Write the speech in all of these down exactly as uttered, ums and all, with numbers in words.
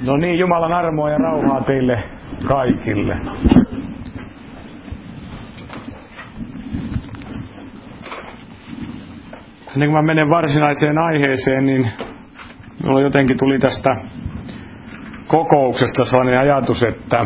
No niin, Jumalan armoa ja rauhaa teille kaikille. Ennen kuin mä menen varsinaiseen aiheeseen, niin minulla jotenkin tuli tästä kokouksesta sellainen ajatus, että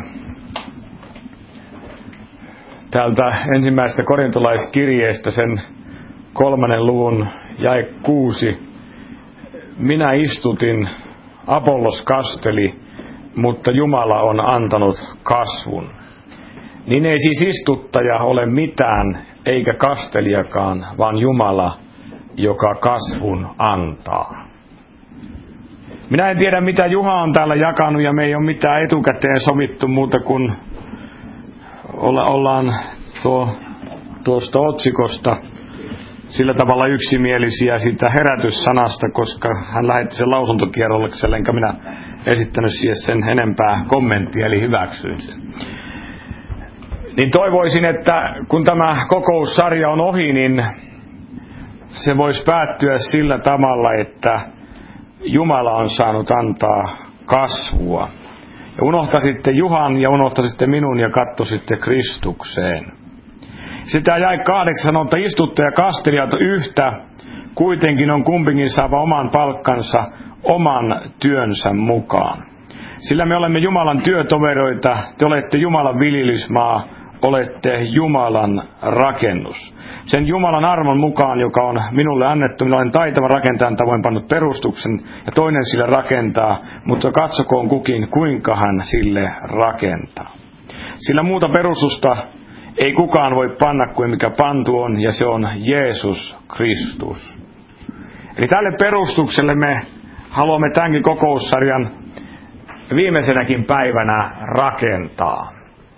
täältä ensimmäisestä korintolaiskirjeestä sen kolmannen luvun jae kuusi. Minä istutin, Apollos kasteli, mutta Jumala on antanut kasvun. Niin ei siis istuttaja ole mitään, eikä kastelijakaan, vaan Jumala, joka kasvun antaa. Minä en tiedä, mitä Juha on täällä jakanut, ja me ei ole mitään etukäteen sovittu muuta kuin olla, ollaan tuo, tuosta otsikosta sillä tavalla yksimielisiä siitä herätyssanasta, koska hän lähetti sen lausuntokierrokselle, enkä minä esittänyt siihen sen enempää kommenttia, eli hyväksyin sen. Niin toivoisin, että kun tämä kokoussarja on ohi, niin se voisi päättyä sillä tavalla, että Jumala on saanut antaa kasvua. Ja unohtasitte Juhan ja unohtasitte minun ja katsoisitte Kristukseen. Sitä jäi kahdeksan sanoo, että istutte ja kastelijat yhtä, kuitenkin on kumpikin saava oman palkkansa oman työnsä mukaan. Sillä me olemme Jumalan työtoveroita, te olette Jumalan viljelysmaa, olette Jumalan rakennus. Sen Jumalan armon mukaan, joka on minulle annettu, minä olen taitava rakentajan tavoin pannut perustuksen, ja toinen sille rakentaa, mutta katsokoon kukin, kuinka hän sille rakentaa. Sillä muuta perustusta ei kukaan voi panna kuin mikä pantu on, ja se on Jeesus Kristus. Eli tälle perustukselle me haluamme tämänkin kokoussarjan viimeisenäkin päivänä rakentaa.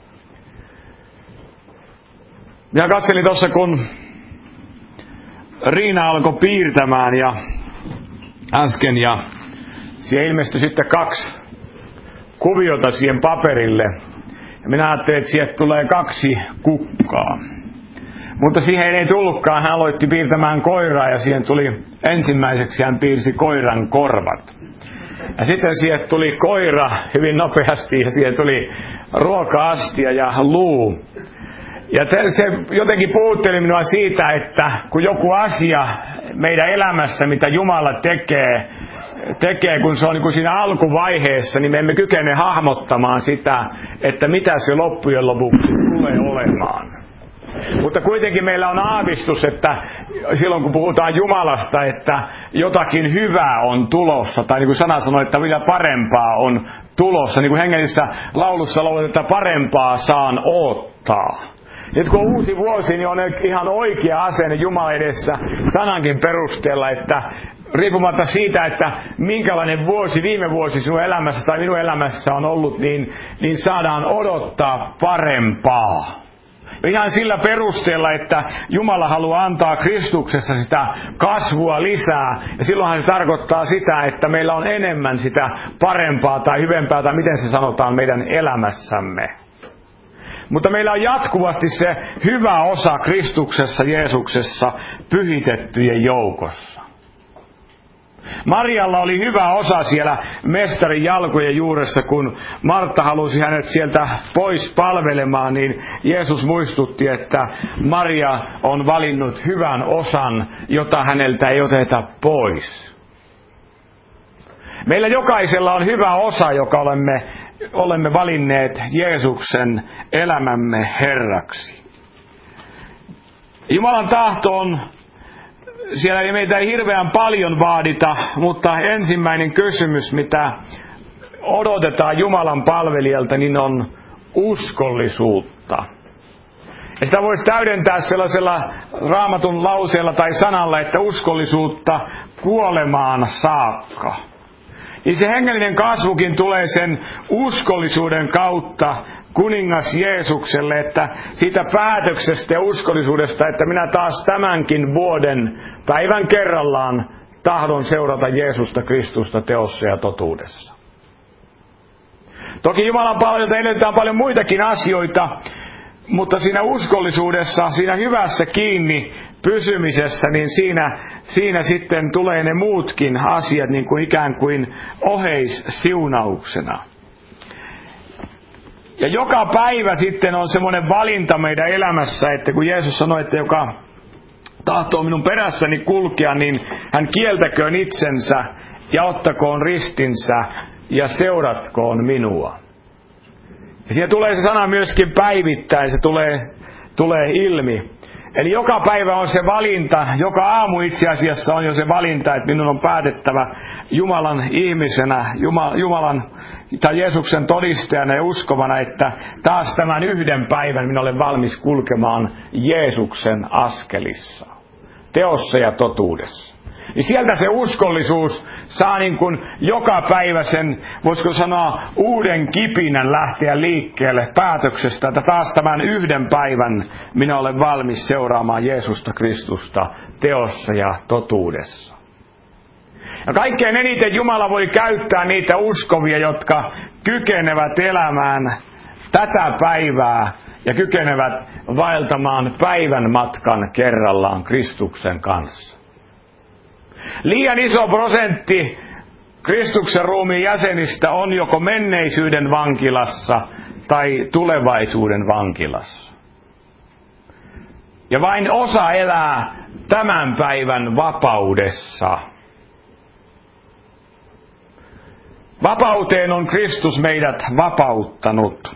Minä katselin tuossa, kun Riina alkoi piirtämään ja äsken, ja siihen ilmestyi sitten kaksi kuviota siihen paperille. Ja minä ajattelin, että siihen tulee kaksi kukkaa. Mutta siihen ei tullutkaan. Hän aloitti piirtämään koiraa, ja siihen tuli ensimmäiseksi, hän piirsi koiran korvat. Ja sitten siihen tuli koira hyvin nopeasti, ja siihen tuli ruoka-astia ja luu. Ja se jotenkin puhutteli minua siitä, että kun joku asia meidän elämässä, mitä Jumala tekee, tekee, kun se on niin kuin siinä alkuvaiheessa, niin me emme kykene hahmottamaan sitä, että mitä se loppujen lopuksi tulee olemaan. Mutta kuitenkin meillä on aavistus, että silloin kun puhutaan Jumalasta, että jotakin hyvää on tulossa, tai niin kuin sana sanoi, että vielä parempaa on tulossa, niin kuin hengellisessä laulussa lauletaan, että parempaa saan odottaa. Nyt kun on uusi vuosi, niin on ihan oikea asenne Jumala edessä sanankin perusteella, että riippumatta siitä, että minkälainen vuosi viime vuosi sinun elämässä tai minun elämässä on ollut, niin, niin saadaan odottaa parempaa. Ihan sillä perusteella, että Jumala haluaa antaa Kristuksessa sitä kasvua lisää. Ja silloinhan se tarkoittaa sitä, että meillä on enemmän sitä parempaa tai hyvempää, tai miten se sanotaan meidän elämässämme. Mutta meillä on jatkuvasti se hyvä osa Kristuksessa, Jeesuksessa, pyhitettyjen joukossa. Marialla oli hyvä osa siellä mestarin jalkojen juuressa, kun Martta halusi hänet sieltä pois palvelemaan, niin Jeesus muistutti, että Maria on valinnut hyvän osan, jota häneltä ei oteta pois. Meillä jokaisella on hyvä osa, joka olemme, olemme valinneet Jeesuksen elämämme Herraksi. Jumalan tahto on, siellä ei meitä ei hirveän paljon vaadita, mutta ensimmäinen kysymys, mitä odotetaan Jumalan palvelijalta, niin on uskollisuutta. Ja sitä voisi täydentää sellaisella Raamatun lauseella tai sanalla, että uskollisuutta kuolemaan saakka. Niin se hengellinen kasvukin tulee sen uskollisuuden kautta kuningas Jeesukselle, että siitä päätöksestä ja uskollisuudesta, että minä taas tämänkin vuoden päivän kerrallaan tahdon seurata Jeesusta Kristusta teossa ja totuudessa. Toki Jumalan palvelulta edellytetään paljon muitakin asioita, mutta siinä uskollisuudessa, siinä hyvässä kiinni pysymisessä, niin siinä, siinä sitten tulee ne muutkin asiat niin kuin ikään kuin oheissiunauksena. Ja joka päivä sitten on semmoinen valinta meidän elämässä, että kun Jeesus sanoi, että joka tahtoo minun perässäni kulkea, niin hän kieltäköön itsensä ja ottakoon ristinsä ja seuratkoon minua. Ja siinä tulee se sana myöskin päivittäin, se tulee, tulee ilmi. Eli joka päivä on se valinta, joka aamu itse asiassa on jo se valinta, että minun on päätettävä Jumalan ihmisenä, Jumalan tai Jeesuksen todistajana ja uskovana, että taas tämän yhden päivän minä olen valmis kulkemaan Jeesuksen askelissa, teossa ja totuudessa. Ja sieltä se uskollisuus saa niin kuin joka päivä sen, voisiko sanoa, uuden kipinän lähteä liikkeelle päätöksestä, että taas tämän yhden päivän minä olen valmis seuraamaan Jeesusta Kristusta teossa ja totuudessa. Ja kaikkein eniten Jumala voi käyttää niitä uskovia, jotka kykenevät elämään tätä päivää ja kykenevät vaeltamaan päivän matkan kerrallaan Kristuksen kanssa. Liian iso prosentti Kristuksen ruumiin jäsenistä on joko menneisyyden vankilassa tai tulevaisuuden vankilassa. Ja vain osa elää tämän päivän vapaudessa. Vapauteen on Kristus meidät vapauttanut.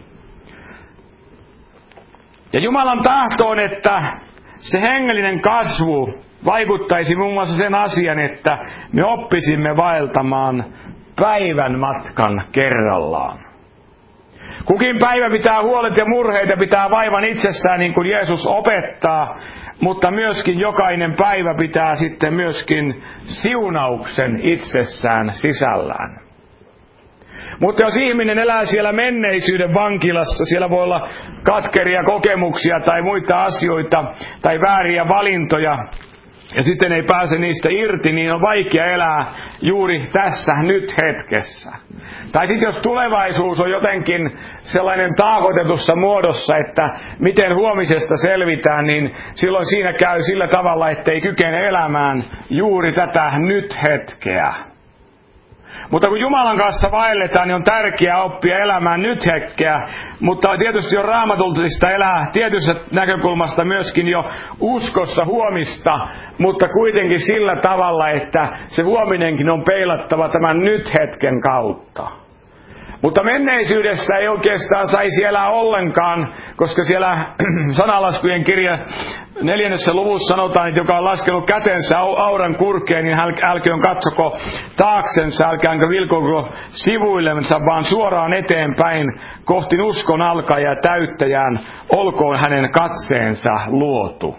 Ja Jumalan tahto on, että se hengellinen kasvu vaikuttaisi muun muassa sen asian, että me oppisimme vaeltamaan päivän matkan kerrallaan. Kukin päivä pitää huolet ja murheita, pitää vaivan itsessään niin kuin Jeesus opettaa, mutta myöskin jokainen päivä pitää sitten myöskin siunauksen itsessään sisällään. Mutta jos ihminen elää siellä menneisyyden vankilassa, siellä voi olla katkeria kokemuksia tai muita asioita tai vääriä valintoja, ja sitten ei pääse niistä irti, niin on vaikea elää juuri tässä nyt hetkessä. Tai sitten jos tulevaisuus on jotenkin sellainen taakotetussa muodossa, että miten huomisesta selvitään, niin silloin siinä käy sillä tavalla, ettei kykene elämään juuri tätä nyt hetkeä. Mutta kun Jumalan kanssa vaelletaan, niin on tärkeää oppia elämään nyt hetkeä, mutta tietysti on raamatullista elää tietystä näkökulmasta myöskin jo uskossa huomista, mutta kuitenkin sillä tavalla, että se huominenkin on peilattava tämän nyt hetken kautta. Mutta menneisyydessä ei oikeastaan saisi elää ollenkaan, koska siellä sanalaskujen kirja neljännessä luvussa sanotaan, että joka on laskenut kätensä auran kurkeen, niin älköön katsoko taaksensa, älkäänkö vilkoko sivuillensa, vaan suoraan eteenpäin kohti uskon alkajaa ja täyttäjään, olkoon hänen katseensa luotu.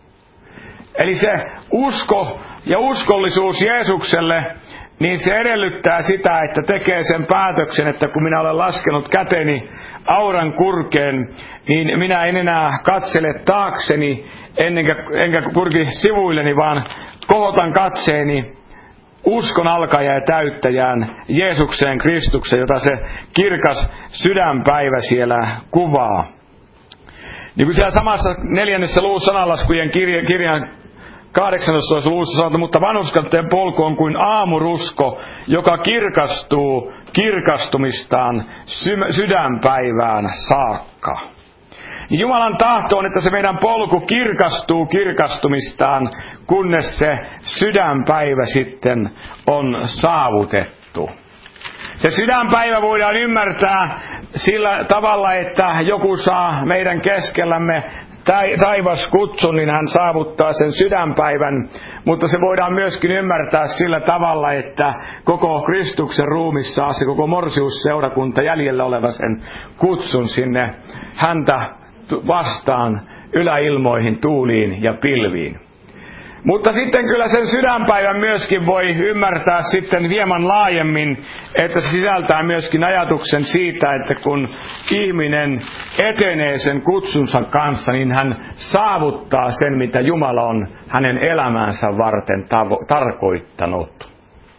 Eli se usko ja uskollisuus Jeesukselle, niin se edellyttää sitä, että tekee sen päätöksen, että kun minä olen laskenut käteni auran kurkeen, niin minä en enää katsele taakseni, enkä, enkä purki sivuilleni, vaan kohotan katseeni uskon alkaja ja täyttäjään Jeesukseen Kristukseen, jota se kirkas sydänpäivä siellä kuvaa. Niin kuin siellä samassa neljännessä luvussa sanalaskujen kirjan, kirjan kahdeksannessatoista luvussa sanotaan, mutta vanhurskaiden polku on kuin aamurusko, joka kirkastuu kirkastumistaan sy- sydänpäivään saakka. Jumalan tahto on, että se meidän polku kirkastuu kirkastumistaan, kunnes se sydänpäivä sitten on saavutettu. Se sydänpäivä voidaan ymmärtää sillä tavalla, että joku saa meidän keskellämme taivas kutsun, niin hän saavuttaa sen sydänpäivän, mutta se voidaan myöskin ymmärtää sillä tavalla, että koko Kristuksen ruumis saa se koko morsiusseurakunta jäljellä oleva sen kutsun sinne häntä vastaan yläilmoihin, tuuliin ja pilviin. Mutta sitten kyllä sen sydänpäivän myöskin voi ymmärtää sitten hieman laajemmin, että se sisältää myöskin ajatuksen siitä, että kun ihminen etenee sen kutsunsa kanssa, niin hän saavuttaa sen, mitä Jumala on hänen elämäänsä varten tavo- tarkoittanut.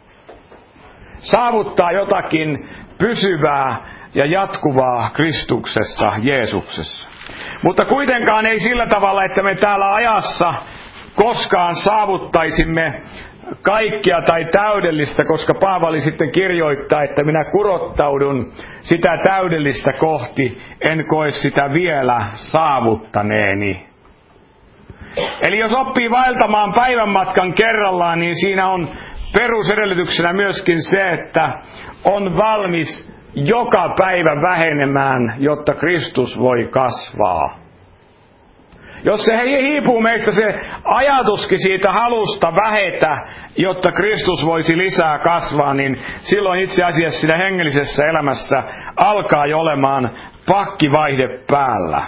Saavuttaa jotakin pysyvää ja jatkuvaa Kristuksessa, Jeesuksessa. Mutta kuitenkaan ei sillä tavalla, että me täällä ajassa koskaan saavuttaisimme kaikkia tai täydellistä, koska Paavali sitten kirjoittaa, että minä kurottaudun sitä täydellistä kohti, en koe sitä vielä saavuttaneeni. Eli jos oppii vaeltamaan päivän matkan kerrallaan, niin siinä on perusedellytyksenä myöskin se, että on valmis joka päivä vähenemään, jotta Kristus voi kasvaa. Jos se hiipuu meistä se ajatuskin siitä halusta vähetä, jotta Kristus voisi lisää kasvaa, niin silloin itse asiassa siinä hengellisessä elämässä alkaa jo olemaan pakkivaihde päällä.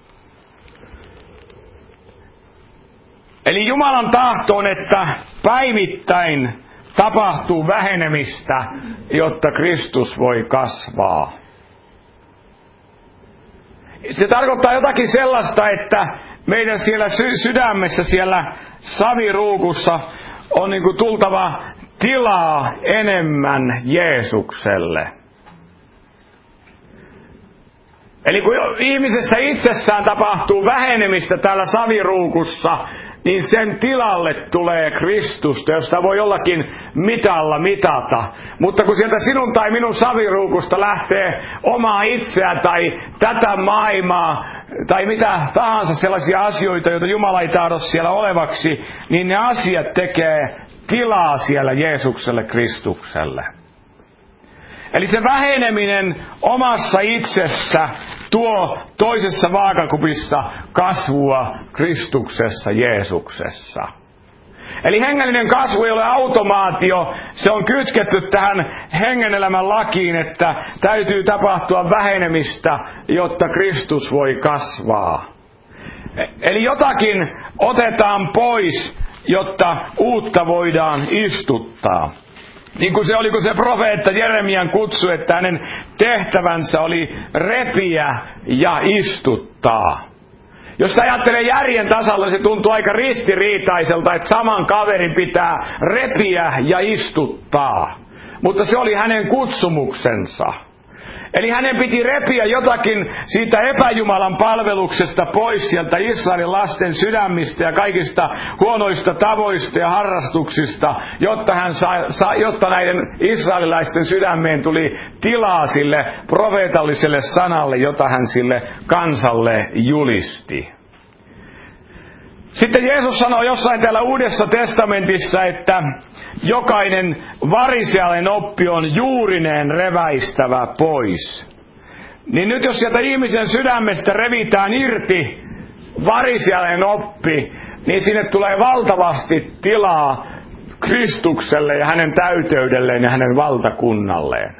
Eli Jumalan tahto on, että päivittäin tapahtuu vähenemistä, jotta Kristus voi kasvaa. Se tarkoittaa jotakin sellaista, että meidän siellä sy- sydämessä, siellä saviruukussa on niin kuin tultava tilaa enemmän Jeesukselle. Eli kun ihmisessä itsessään tapahtuu vähenemistä täällä saviruukussa, niin sen tilalle tulee Kristusta, josta voi jollakin mitalla mitata. Mutta kun sieltä sinun tai minun saviruukusta lähtee omaa itseä tai tätä maailmaa tai mitä tahansa sellaisia asioita, joita Jumala ei tahdo siellä olevaksi, niin ne asiat tekee tilaa siellä Jeesukselle, Kristukselle. Eli se väheneminen omassa itsessä tuo toisessa vaakakupissa kasvua Kristuksessa, Jeesuksessa. Eli hengellinen kasvu ei ole automaatio, se on kytketty tähän hengenelämän lakiin, että täytyy tapahtua vähenemistä, jotta Kristus voi kasvaa. Eli jotakin otetaan pois, jotta uutta voidaan istuttaa. Niin kuin se oli, kun se profeetta Jeremian kutsu, että hänen tehtävänsä oli repiä ja istuttaa. Jos ajattelee järjen tasalla, se tuntuu aika ristiriitaiselta, että saman kaverin pitää repiä ja istuttaa. Mutta se oli hänen kutsumuksensa. Eli hänen piti repiä jotakin siitä epäjumalan palveluksesta pois sieltä Israelin lasten sydämistä ja kaikista huonoista tavoista ja harrastuksista, jotta, hän sa, sa, jotta näiden israelilaisten sydämeen tuli tilaa sille profeetalliselle sanalle, jota hän sille kansalle julisti. Sitten Jeesus sanoo jossain täällä Uudessa testamentissa, että jokainen varisealainen oppi on juurineen reväistävä pois. Niin nyt jos sieltä ihmisen sydämestä revitään irti varisealainen oppi, niin sinne tulee valtavasti tilaa Kristukselle ja hänen täyteydelleen ja hänen valtakunnalleen.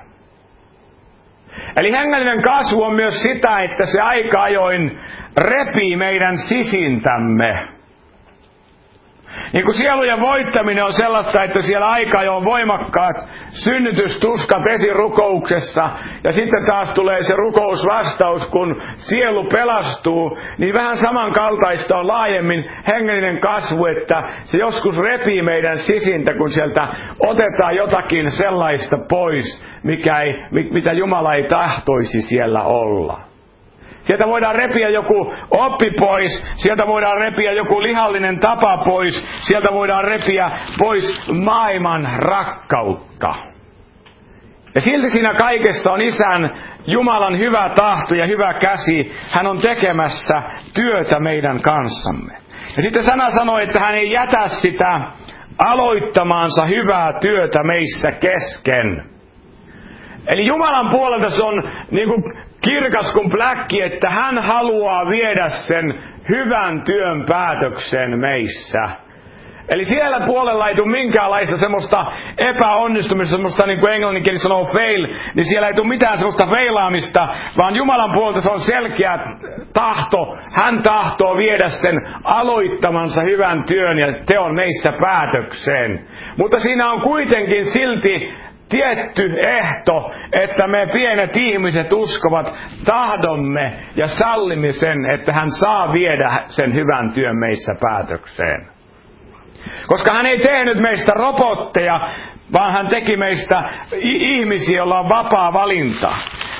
Eli hengellinen kasvu on myös sitä, että se aika ajoin repii meidän sisintämme. Niin kuin sielujen voittaminen on sellaista, että siellä aika ajoin voimakkaat synnytystuskat esirukouksessa, ja sitten taas tulee se rukousvastaus, kun sielu pelastuu, niin vähän samankaltaista on laajemmin hengellinen kasvu, että se joskus repii meidän sisintä, kun sieltä otetaan jotakin sellaista pois, mikä ei, mitä Jumala ei tahtoisi siellä olla. Sieltä voidaan repiä joku oppi pois, sieltä voidaan repiä joku lihallinen tapa pois, sieltä voidaan repiä pois maailman rakkautta. Ja silti siinä kaikessa on Isän Jumalan hyvä tahto ja hyvä käsi. Hän on tekemässä työtä meidän kanssamme. Ja sitten sana sanoo, että hän ei jätä sitä aloittamaansa hyvää työtä meissä kesken. Eli Jumalan puolelta se on niin kuin kirkas kuin pläkki, että hän haluaa viedä sen hyvän työn päätökseen meissä. Eli siellä puolella ei tule minkäänlaista semmoista epäonnistumista, semmoista niin kuin englanninkieli sanoo fail, niin siellä ei tule mitään semmoista feilaamista, vaan Jumalan puolelta se on selkeä tahto. Hän tahtoo viedä sen aloittamansa hyvän työn ja teon meissä päätökseen. Mutta siinä on kuitenkin silti tietty ehto, että me pienet ihmiset uskovat tahdomme ja sallimme sen, että hän saa viedä sen hyvän työn meissä päätökseen. Koska hän ei tehnyt meistä robotteja, vaan hän teki meistä ihmisiä, joilla on vapaa valinta.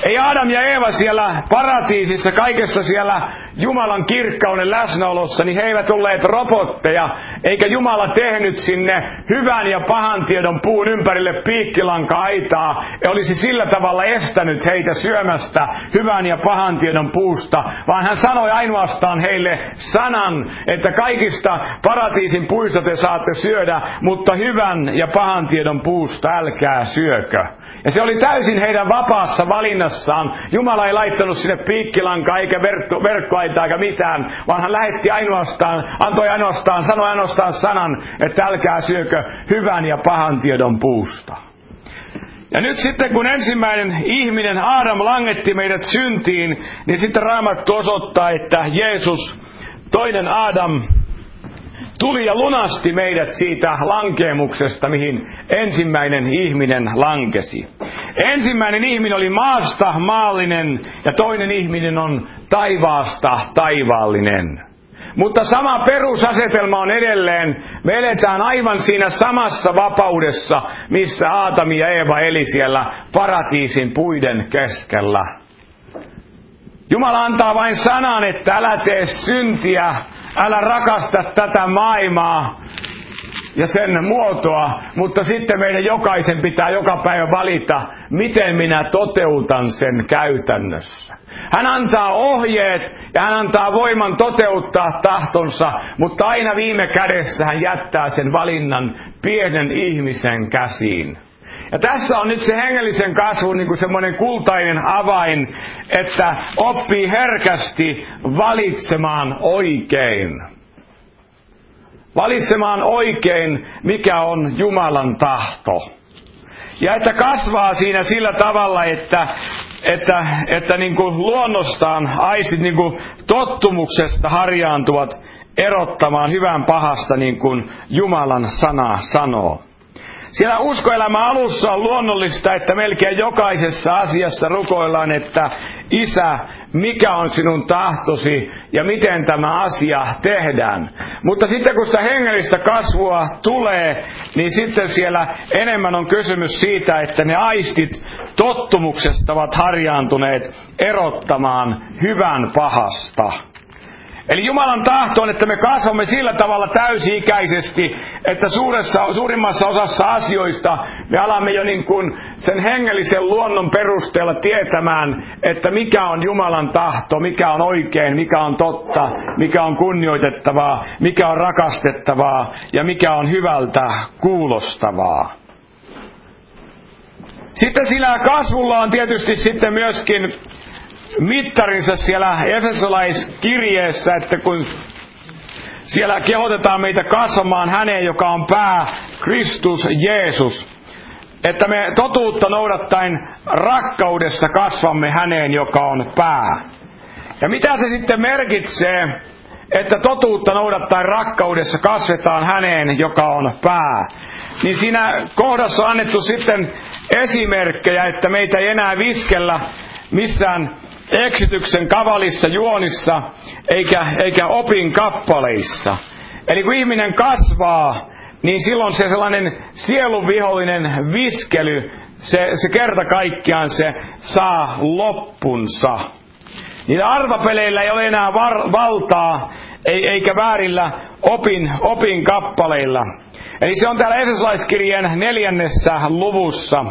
Ei Adam ja Eeva siellä paratiisissa, kaikessa siellä Jumalan kirkkauden läsnäolossa, niin he eivät olleet robotteja, eikä Jumala tehnyt sinne hyvän ja pahan tiedon puun ympärille piikkilanka-aitaa, ja olisi sillä tavalla estänyt heitä syömästä hyvän ja pahan tiedon puusta, vaan hän sanoi ainoastaan heille sanan, että kaikista paratiisin puista te saatte syödä, mutta hyvän ja pahan tiedon puusta älkää syökö. Ja se oli täysin heidän vapaassa valinnassaan. Jumala ei laittanut sinne piikkilankaa eikä verkkoaitaa eikä mitään, vaan hän lähetti ainoastaan, antoi ainoastaan, sanoi ainoastaan sanan, että älkää syökö hyvän ja pahan tiedon puusta. Ja nyt sitten kun ensimmäinen ihminen Aadam langetti meidät syntiin, niin sitten Raamattu osoittaa, että Jeesus, toinen Aadam, tuli ja lunasti meidät siitä lankeemuksesta, mihin ensimmäinen ihminen lankesi. Ensimmäinen ihminen oli maasta maallinen ja toinen ihminen on taivaasta taivaallinen. Mutta sama perusasetelma on edelleen. Me eletään aivan siinä samassa vapaudessa, missä Aadam ja Eeva eli siellä paratiisin puiden keskellä. Jumala antaa vain sanan, että älä tee syntiä, älä rakasta tätä maailmaa ja sen muotoa, mutta sitten meidän jokaisen pitää joka päivä valita, miten minä toteutan sen käytännössä. Hän antaa ohjeet ja hän antaa voiman toteuttaa tahtonsa, mutta aina viime kädessä hän jättää sen valinnan pienen ihmisen käsiin. Ja tässä on nyt se hengellisen kasvun niin kuin semmoinen kultainen avain, että oppii herkästi valitsemaan oikein. Valitsemaan oikein, mikä on Jumalan tahto. Ja että kasvaa siinä sillä tavalla, että, että, että niin kuin luonnostaan aistit niin kuin tottumuksesta harjaantuvat erottamaan hyvän pahasta, niin kuin Jumalan sana sanoo. Siellä uskoelämän alussa on luonnollista, että melkein jokaisessa asiassa rukoillaan, että Isä, mikä on sinun tahtosi ja miten tämä asia tehdään. Mutta sitten kun sitä hengellistä kasvua tulee, niin sitten siellä enemmän on kysymys siitä, että ne aistit tottumuksesta ovat harjaantuneet erottamaan hyvän pahasta. Eli Jumalan tahto on, että me kasvamme sillä tavalla täysi-ikäisesti, että suuressa, suurimmassa osassa asioista me alamme jo niin kuin sen hengellisen luonnon perusteella tietämään, että mikä on Jumalan tahto, mikä on oikein, mikä on totta, mikä on kunnioitettavaa, mikä on rakastettavaa ja mikä on hyvältä kuulostavaa. Sitten sillä kasvulla on tietysti sitten myöskin mittarinsa siellä Efesolaiskirjeessä, että kun siellä kehotetaan meitä kasvamaan häneen, joka on pää, Kristus Jeesus, että me totuutta noudattaen rakkaudessa kasvamme häneen, joka on pää. Ja mitä se sitten merkitsee, että totuutta noudattaen rakkaudessa kasvetaan häneen, joka on pää? Niin siinä kohdassa on annettu sitten esimerkkejä, että meitä ei enää viskellä missään eksityksen kavalissa juonissa, eikä, eikä opin kappaleissa. Eli kun ihminen kasvaa, niin silloin se sellainen sielunvihollinen viskely, se, se kerta kaikkiaan se saa loppunsa. Niillä arvapeleillä ei ole enää var, valtaa, ei, eikä väärillä opin, opin kappaleilla. Eli se on täällä Efesolaiskirjeen neljännessä luvussa.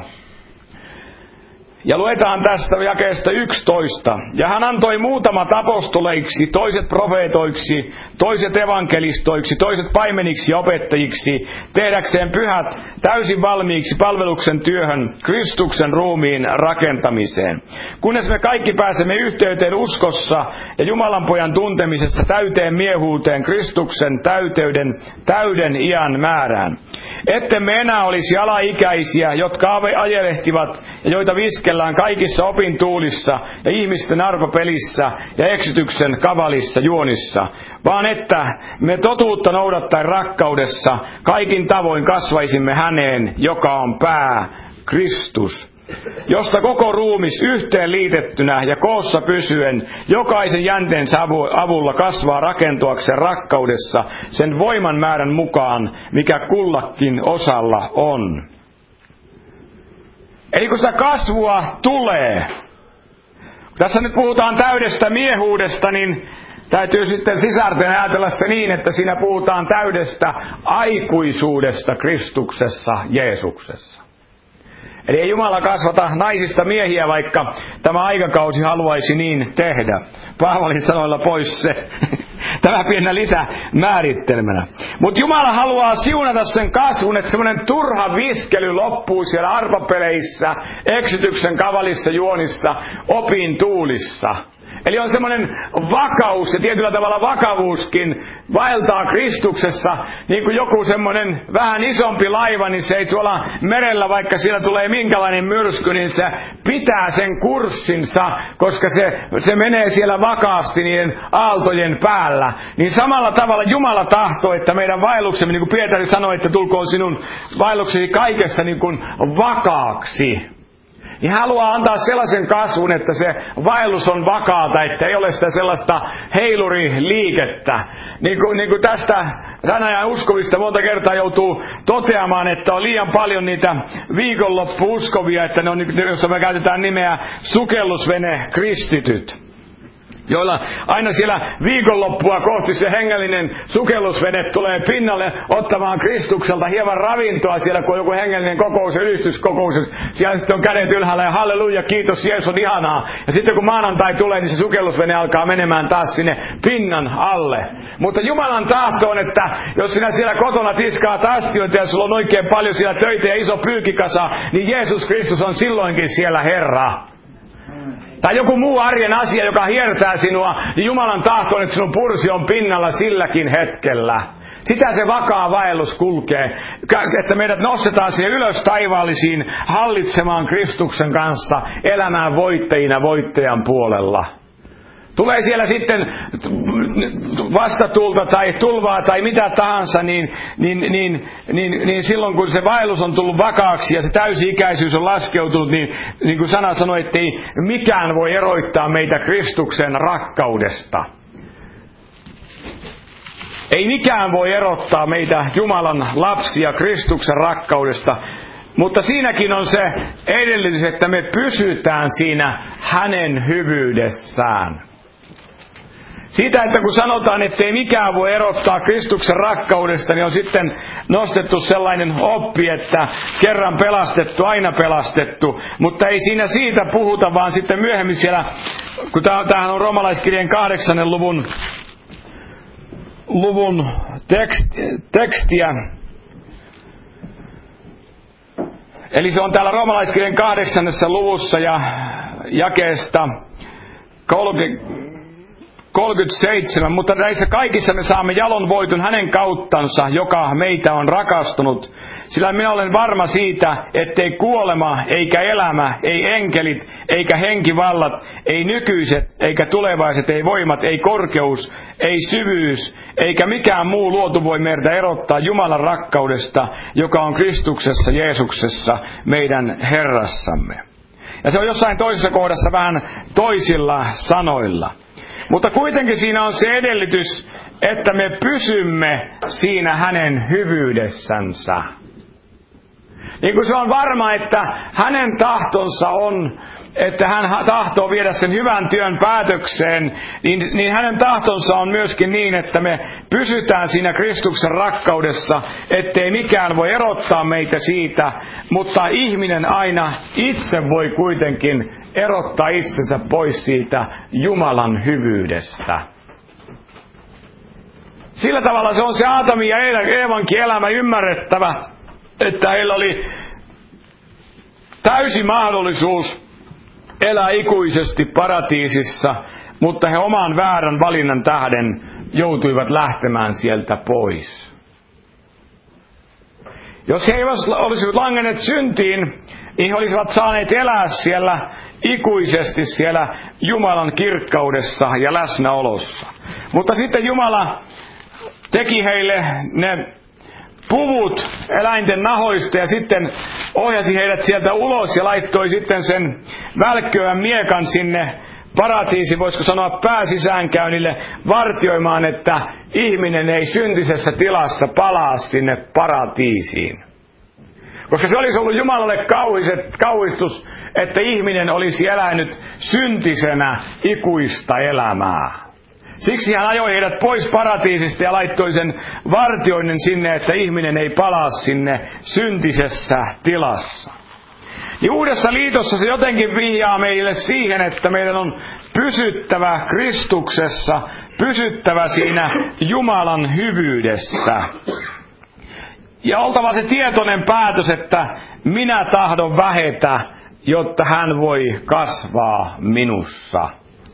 Ja luetaan tästä jakeesta yksitoista. Ja hän antoi muutamat apostoleiksi, toiset profeetoiksi, toiset evankelistoiksi, toiset paimeniksi ja opettajiksi, tehdäkseen pyhät täysin valmiiksi palveluksen työhön, Kristuksen ruumiin rakentamiseen. Kunnes me kaikki pääsemme yhteyteen uskossa ja Jumalan pojan tuntemisessa täyteen miehuuteen, Kristuksen täyteyden, täyden iän määrään. Ettemme enää olisi alaikäisiä, jotka ajelehtivat ja joita viskellään kaikissa opintuulissa ja ihmisten arvopelissä ja eksityksen kavalissa juonissa, vaan että me totuutta noudattaen rakkaudessa kaikin tavoin kasvaisimme häneen, joka on pää, Kristus, josta koko ruumis yhteen liitettynä ja koossa pysyen jokaisen jänteensä avulla kasvaa rakentuakseen rakkaudessa sen voiman määrän mukaan, mikä kullakin osalla on. Eli kun sitä kasvua tulee, Tässä nyt puhutaan täydestä miehuudesta, niin täytyy sitten sisarten ajatella se niin, että siinä puhutaan täydestä aikuisuudesta Kristuksessa, Jeesuksessa. Eli ei Jumala kasvata naisista miehiä, vaikka tämä aikakausi haluaisi niin tehdä. Paavalin sanoilla pois se. Tämä pienä lisämäärittelmänä. Mutta Jumala haluaa siunata sen kasvun, että semmoinen turha viskely loppuu siellä arpapeleissä, eksytyksen kavalissa juonissa, opin tuulissa. Eli on semmoinen vakaus ja tietyllä tavalla vakavuuskin vaeltaa Kristuksessa, niin kuin joku semmoinen vähän isompi laiva, niin se ei tuolla merellä, vaikka siellä tulee minkälainen myrsky, niin se pitää sen kurssinsa, koska se, se menee siellä vakaasti niiden aaltojen päällä. Niin samalla tavalla Jumala tahtoo, että meidän vaelluksemme, niin kuin Pietari sanoi, että tulkoon sinun vaelluksesi kaikessa niin kuin vakaaksi. Niin haluaa antaa sellaisen kasvun, että se vaellus on vakaata, että ei ole sitä sellaista heiluriliikettä. Niin kuin, niin kuin tästä tämän ajan uskovista monta kertaa joutuu toteamaan, että on liian paljon niitä viikonloppu-uskovia, että ne on, jos me käytetään nimeä sukellusvene kristityt, joilla aina siellä viikonloppua kohti se hengellinen sukellusvene tulee pinnalle ottamaan Kristukselta hieman ravintoa siellä, kun on joku hengellinen kokous, ylistyskokous. Siellä sitten on kädet ylhäällä ja halleluja, kiitos Jeesus, on ihanaa. Ja sitten kun maanantai tulee, niin se sukellusvene alkaa menemään taas sinne pinnan alle. Mutta Jumalan tahto on, että jos sinä siellä kotona tiskaat astioita ja sulla on oikein paljon siellä töitä ja iso pyykikasa, niin Jeesus Kristus on silloinkin siellä Herra. Tai joku muu arjen asia, joka hiertää sinua, niin Jumalan tahto on, että sinun pursi on pinnalla silläkin hetkellä. Sitä se vakaa vaellus kulkee, että meidät nostetaan siihen ylös taivaallisiin hallitsemaan Kristuksen kanssa, elämään voittajina voittajan puolella. Tulee siellä sitten vastatulta tai tulvaa tai mitä tahansa, niin, niin, niin, niin, niin silloin kun se vaellus on tullut vakaaksi ja se täysi-ikäisyys on laskeutunut, niin, niin kuin sana sanoi, että ei mikään voi erottaa meitä Kristuksen rakkaudesta. Ei mikään voi erottaa meitä Jumalan lapsia Kristuksen rakkaudesta. Mutta siinäkin on se edellytys, että me pysytään siinä hänen hyvyydessään. Siitä, että kun sanotaan, että ei mikään voi erottaa Kristuksen rakkaudesta, niin on sitten nostettu sellainen oppi, että kerran pelastettu, aina pelastettu. Mutta ei siinä siitä puhuta, vaan sitten myöhemmin siellä, kun tämähän on roomalaiskirjeen kahdeksannen luvun, luvun tekst, tekstiä. Eli se on täällä roomalaiskirjeen kahdeksannessa luvussa ja jakeesta kolmekymmentäseitsemän, mutta näissä kaikissa me saamme jalon voiton hänen kauttansa, joka meitä on rakastunut. Sillä minä olen varma siitä, ettei kuolema, eikä elämä, ei enkelit, eikä henkivallat, ei nykyiset, eikä tulevaiset, ei voimat, ei korkeus, ei syvyys, eikä mikään muu luotu voi meitä erottaa Jumalan rakkaudesta, joka on Kristuksessa Jeesuksessa meidän Herrassamme. Ja se on jossain toisessa kohdassa vähän toisilla sanoilla. Mutta kuitenkin siinä on se edellytys, että me pysymme siinä hänen hyvyydessänsä. Niin kuin se on varma, että hänen tahtonsa on, että hän tahtoo viedä sen hyvän työn päätökseen, niin, niin hänen tahtonsa on myöskin niin, että me pysytään siinä Kristuksen rakkaudessa, ettei mikään voi erottaa meitä siitä, mutta ihminen aina itse voi kuitenkin erottaa itsensä pois siitä Jumalan hyvyydestä. Sillä tavalla se on se Aatamin ja Eevankin elämä ymmärrettävä, että heillä oli täysi mahdollisuus elää ikuisesti paratiisissa, mutta he oman väärän valinnan tähden joutuivat lähtemään sieltä pois. Jos he olisivat langenneet syntiin, niin he olisivat saaneet elää siellä ikuisesti siellä Jumalan kirkkaudessa ja läsnäolossa. Mutta sitten Jumala teki heille ne puvut eläinten nahoista ja sitten ohjasi heidät sieltä ulos ja laittoi sitten sen välkkyvän miekan sinne paratiisi, voisiko sanoa pääsisäänkäynnille vartioimaan, että ihminen ei syntisessä tilassa palaa sinne paratiisiin. Koska se olisi ollut Jumalalle kauhistus, että ihminen olisi elänyt syntisenä ikuista elämää. Siksi hän ajoi heidät pois paratiisista ja laittoi sen vartioinnin sinne, että ihminen ei palaa sinne syntisessä tilassa. Ja Uudessa liitossa se jotenkin vihjaa meille siihen, että meidän on pysyttävä Kristuksessa, pysyttävä siinä Jumalan hyvyydessä. Ja oltava se tietoinen päätös, että minä tahdon vähetä, jotta hän voi kasvaa minussa.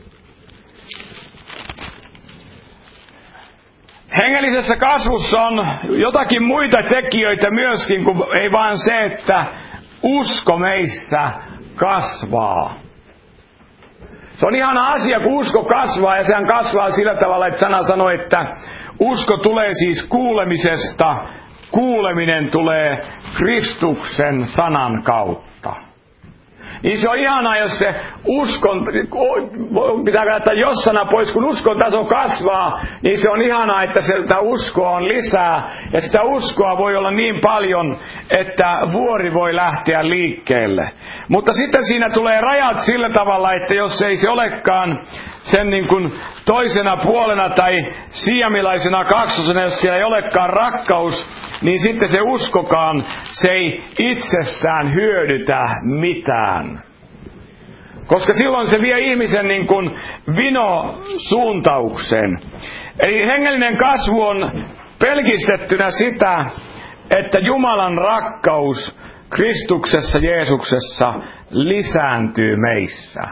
Hengellisessä kasvussa on jotakin muita tekijöitä myöskin, kuin ei vain se, että usko meissä kasvaa. Se on ihana asia, kun usko kasvaa, ja sehän kasvaa sillä tavalla, että sana sanoo, että usko tulee siis kuulemisesta, kuuleminen tulee Kristuksen sanan kautta. Niin se on ihanaa, jos se uskon, pitää laittaa jos sana pois, kun uskon taso kasvaa, niin se on ihanaa, että sitä uskoa on lisää. Ja sitä uskoa voi olla niin paljon, että vuori voi lähteä liikkeelle. Mutta sitten siinä tulee rajat sillä tavalla, että jos ei se olekaan sen niin kuin toisena puolena tai siamilaisena kaksosena, jos siellä ei olekaan rakkaus, niin sitten se uskokaan, se ei itsessään hyödytä mitään. Koska silloin se vie ihmisen niin kuin vino-suuntaukseen. Eli hengellinen kasvu on pelkistettynä sitä, että Jumalan rakkaus Kristuksessa Jeesuksessa lisääntyy meissä.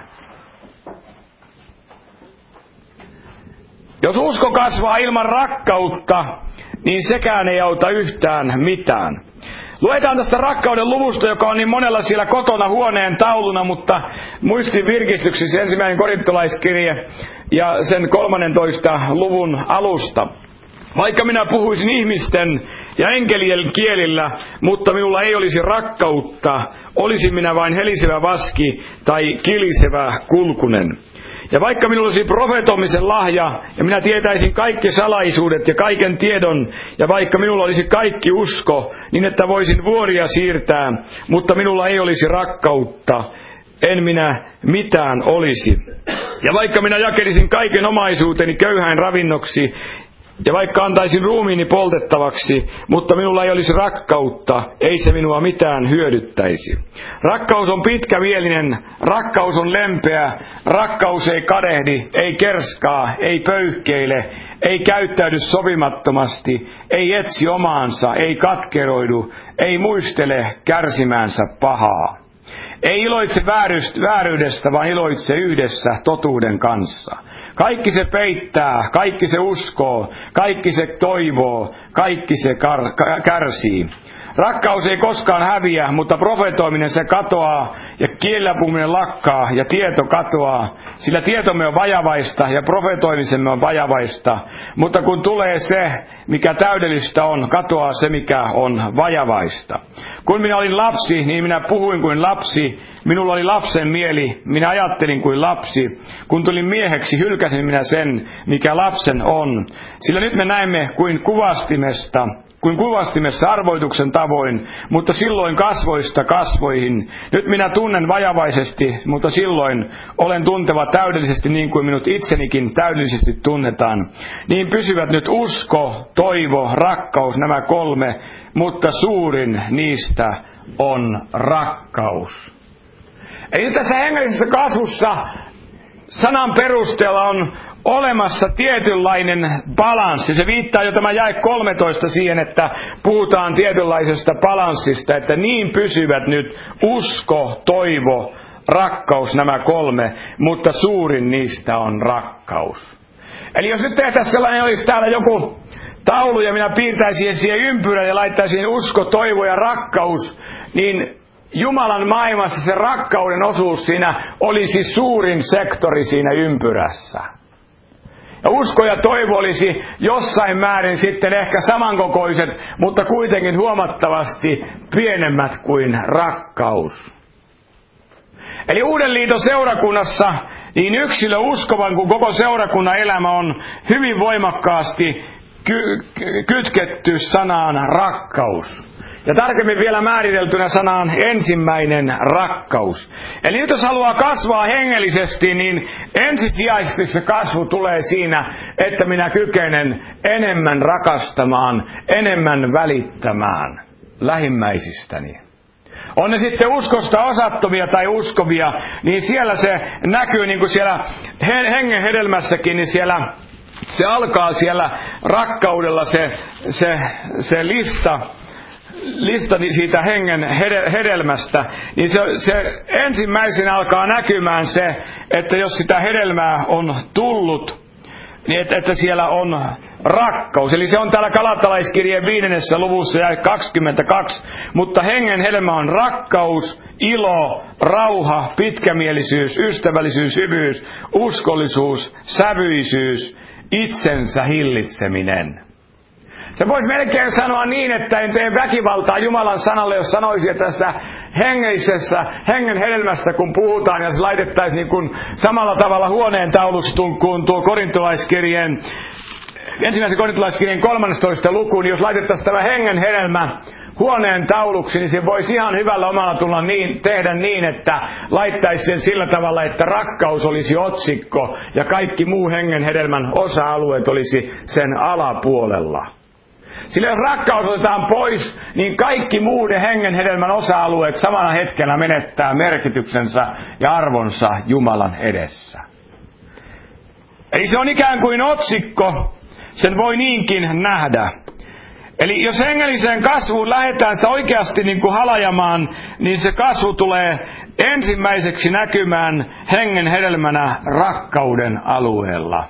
Jos usko kasvaa ilman rakkautta, niin sekään ei auta yhtään mitään. Luetaan tästä rakkauden luvusta, joka on niin monella siellä kotona huoneen tauluna, mutta muistin virkistyksissä ensimmäinen korintolaiskirje ja sen kolmannentoista luvun alusta. Vaikka minä puhuisin ihmisten ja enkelien kielillä, mutta minulla ei olisi rakkautta, olisin minä vain helisevä vaski tai kilisevä kulkunen. Ja vaikka minulla olisi profeetomisen lahja, ja minä tietäisin kaikki salaisuudet ja kaiken tiedon, ja vaikka minulla olisi kaikki usko, niin että voisin vuoria siirtää, mutta minulla ei olisi rakkautta, en minä mitään olisi. Ja vaikka minä jakelisin kaiken omaisuuteni köyhäin ravinnoksi, ja vaikka antaisin ruumiini poltettavaksi, mutta minulla ei olisi rakkautta, ei se minua mitään hyödyttäisi. Rakkaus on pitkämielinen, rakkaus on lempeä, rakkaus ei kadehdi, ei kerskaa, ei pöyhkeile, ei käyttäydy sopimattomasti, ei etsi omaansa, ei katkeroidu, ei muistele kärsimäänsä pahaa. Ei iloitse vääryydestä, vaan iloitse yhdessä totuuden kanssa. Kaikki se peittää, kaikki se uskoo, kaikki se toivoo, kaikki se kar- kärsii. Rakkaus ei koskaan häviä, mutta profetoiminen se katoaa ja kielellä puhuminen lakkaa ja tieto katoaa. Sillä tietomme on vajavaista ja profetoimisemme on vajavaista. Mutta kun tulee se, mikä täydellistä on, katoaa se, mikä on vajavaista. Kun minä olin lapsi, niin minä puhuin kuin lapsi. Minulla oli lapsen mieli, minä ajattelin kuin lapsi. Kun tulin mieheksi, hylkäsin minä sen, mikä lapsen on. Sillä nyt me näemme kuin kuvastimesta, kuin kuvastimessa arvoituksen tavoin, mutta silloin kasvoista kasvoihin. Nyt minä tunnen vajavaisesti, mutta silloin olen tunteva täydellisesti niin kuin minut itsenikin täydellisesti tunnetaan. Niin pysyvät nyt usko, toivo, rakkaus, nämä kolme, mutta suurin niistä on rakkaus. Eli tässä hengellisessä kasvussa sanan perusteella on olemassa tietynlainen balanssi. Se viittaa jo tämä jae kolmetoista siihen, että puhutaan tietynlaisesta balanssista, että niin pysyvät nyt usko, toivo, rakkaus, nämä kolme, mutta suurin niistä on rakkaus. Eli jos nyt tehtäisiin sellainen, olisi täällä joku taulu ja minä piirtäisin siihen ympyrän ja laittaisin usko, toivo ja rakkaus, niin Jumalan maailmassa se rakkauden osuus siinä olisi suurin sektori siinä ympyrässä. Ja usko ja toivo olisi jossain määrin sitten ehkä samankokoiset, mutta kuitenkin huomattavasti pienemmät kuin rakkaus. Eli Uuden liiton seurakunnassa niin yksilö uskovan kuin koko seurakunnan elämä on hyvin voimakkaasti ky- kytketty sanaan rakkaus. Ja tarkemmin vielä määriteltynä sanaan ensimmäinen rakkaus. Eli nyt jos haluaa kasvaa hengellisesti, niin ensisijaisesti se kasvu tulee siinä, että minä kykenen enemmän rakastamaan, enemmän välittämään lähimmäisistäni. On ne sitten uskosta osattomia tai uskovia, niin siellä se näkyy niin kuin siellä hengen hedelmässäkin, niin siellä se alkaa siellä rakkaudella se, se, se lista, lista siitä hengen hedelmästä. Niin se, se ensimmäisenä alkaa näkymään se, että jos sitä hedelmää on tullut, niin että, että siellä on rakkaus. Eli se on täällä Galatalaiskirjeen viidennessä luvussa ja kaksikymmentäkaksi. Mutta hengen hedelmä on rakkaus, ilo, rauha, pitkämielisyys, ystävällisyys, hyvyys, uskollisuus, sävyisyys, itsensä hillitseminen. Se voisi melkein sanoa niin, että en tee väkivaltaa Jumalan sanalle, jos sanoisi, että tässä hengellisessä hengen hedelmästä, kun puhutaan, ja se laitettaisiin niin kuin samalla tavalla huoneen taulustuun kuin tuo korintolaiskirjeen, ensimmäisen korintolaiskirjeen kolmastoista lukuun, niin jos laitettaisiin tämä hengen hedelmä huoneen tauluksi, niin se voisi ihan hyvällä omalla tulla niin, tehdä niin, että laittaisi sen sillä tavalla, että rakkaus olisi otsikko ja kaikki muu hengen hedelmän osa-alueet olisi sen alapuolella. Sillä jos rakkaus otetaan pois, niin kaikki muuden hengen hedelmän osa-alueet samana hetkellä menettää merkityksensä ja arvonsa Jumalan edessä. Eli se on ikään kuin otsikko, sen voi niinkin nähdä. Eli jos hengelliseen kasvuun lähdetään sitä oikeasti niin kuin halajamaan, niin se kasvu tulee ensimmäiseksi näkymään hengen hedelmänä rakkauden alueella.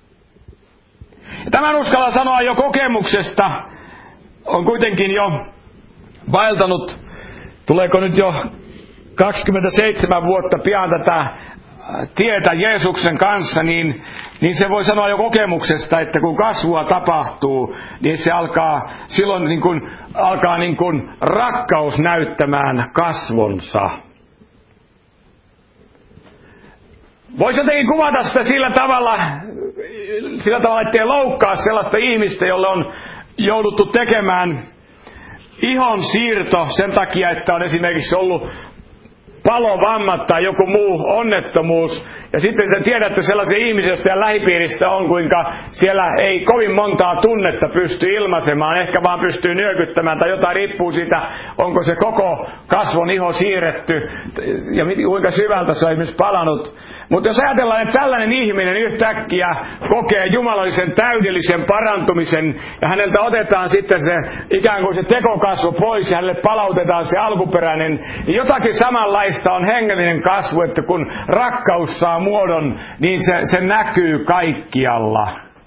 Ja tämän uskallan sanoa jo kokemuksesta. On kuitenkin jo vaeltanut, tuleeko nyt jo kaksikymmentäseitsemän vuotta pian tätä tietä Jeesuksen kanssa, niin, niin se voi sanoa jo kokemuksesta, että kun kasvua tapahtuu, niin se alkaa silloin niin kuin, alkaa niin kuin rakkaus näyttämään kasvonsa. Voisi jotenkin kuvata sitä sillä tavalla, sillä tavalla, ettei loukkaa sellaista ihmistä, jolle on jouduttu tekemään ihon siirto sen takia, että on esimerkiksi ollut palovammat tai joku muu onnettomuus. Ja sitten te tiedätte sellaisen ihmisestä ja lähipiiristä on, kuinka siellä ei kovin montaa tunnetta pysty ilmaisemaan, ehkä vaan pystyy nyökyttämään tai jotain, riippuu siitä, onko se koko kasvon iho siirretty ja kuinka syvältä se on esimerkiksi palannut. Mutta jos ajatellaan, että tällainen ihminen yhtäkkiä kokee jumalallisen täydellisen parantumisen ja häneltä otetaan sitten se ikään kuin se tekokasvu pois ja hänelle palautetaan se alkuperäinen, niin jotakin samanlaista on hengellinen kasvu, että kun rakkaus saa muodon, niin se, se näkyy kaikkialla.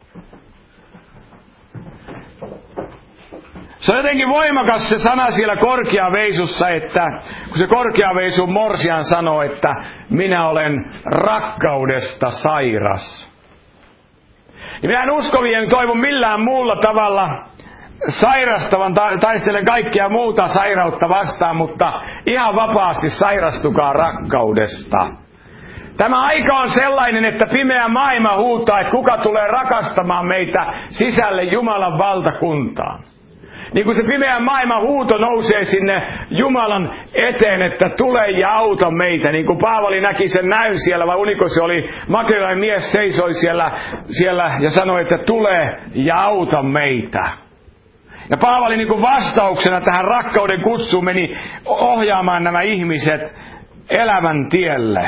Se on jotenkin voimakas se sana siellä korkeaveisussa, että kun se korkeaveisun morsian sanoo, että minä olen rakkaudesta sairas. Ja minä en uskovien toivon millään muulla tavalla sairastavan, taistelen kaikkia muuta sairautta vastaan, mutta ihan vapaasti sairastukaa rakkaudesta. Tämä aika on sellainen, että pimeä maailma huutaa, että kuka tulee rakastamaan meitä sisälle Jumalan valtakuntaan. Niin kuin se pimeä maailma huuto nousee sinne Jumalan eteen, että tule ja auta meitä. Niin kuin Paavali näki sen näyn siellä, vai uniko se oli, makedonialainen mies seisoi siellä, siellä ja sanoi, että tule ja auta meitä. Ja Paavali niin kuin vastauksena tähän rakkauden kutsuun meni ohjaamaan nämä ihmiset elämän tielle.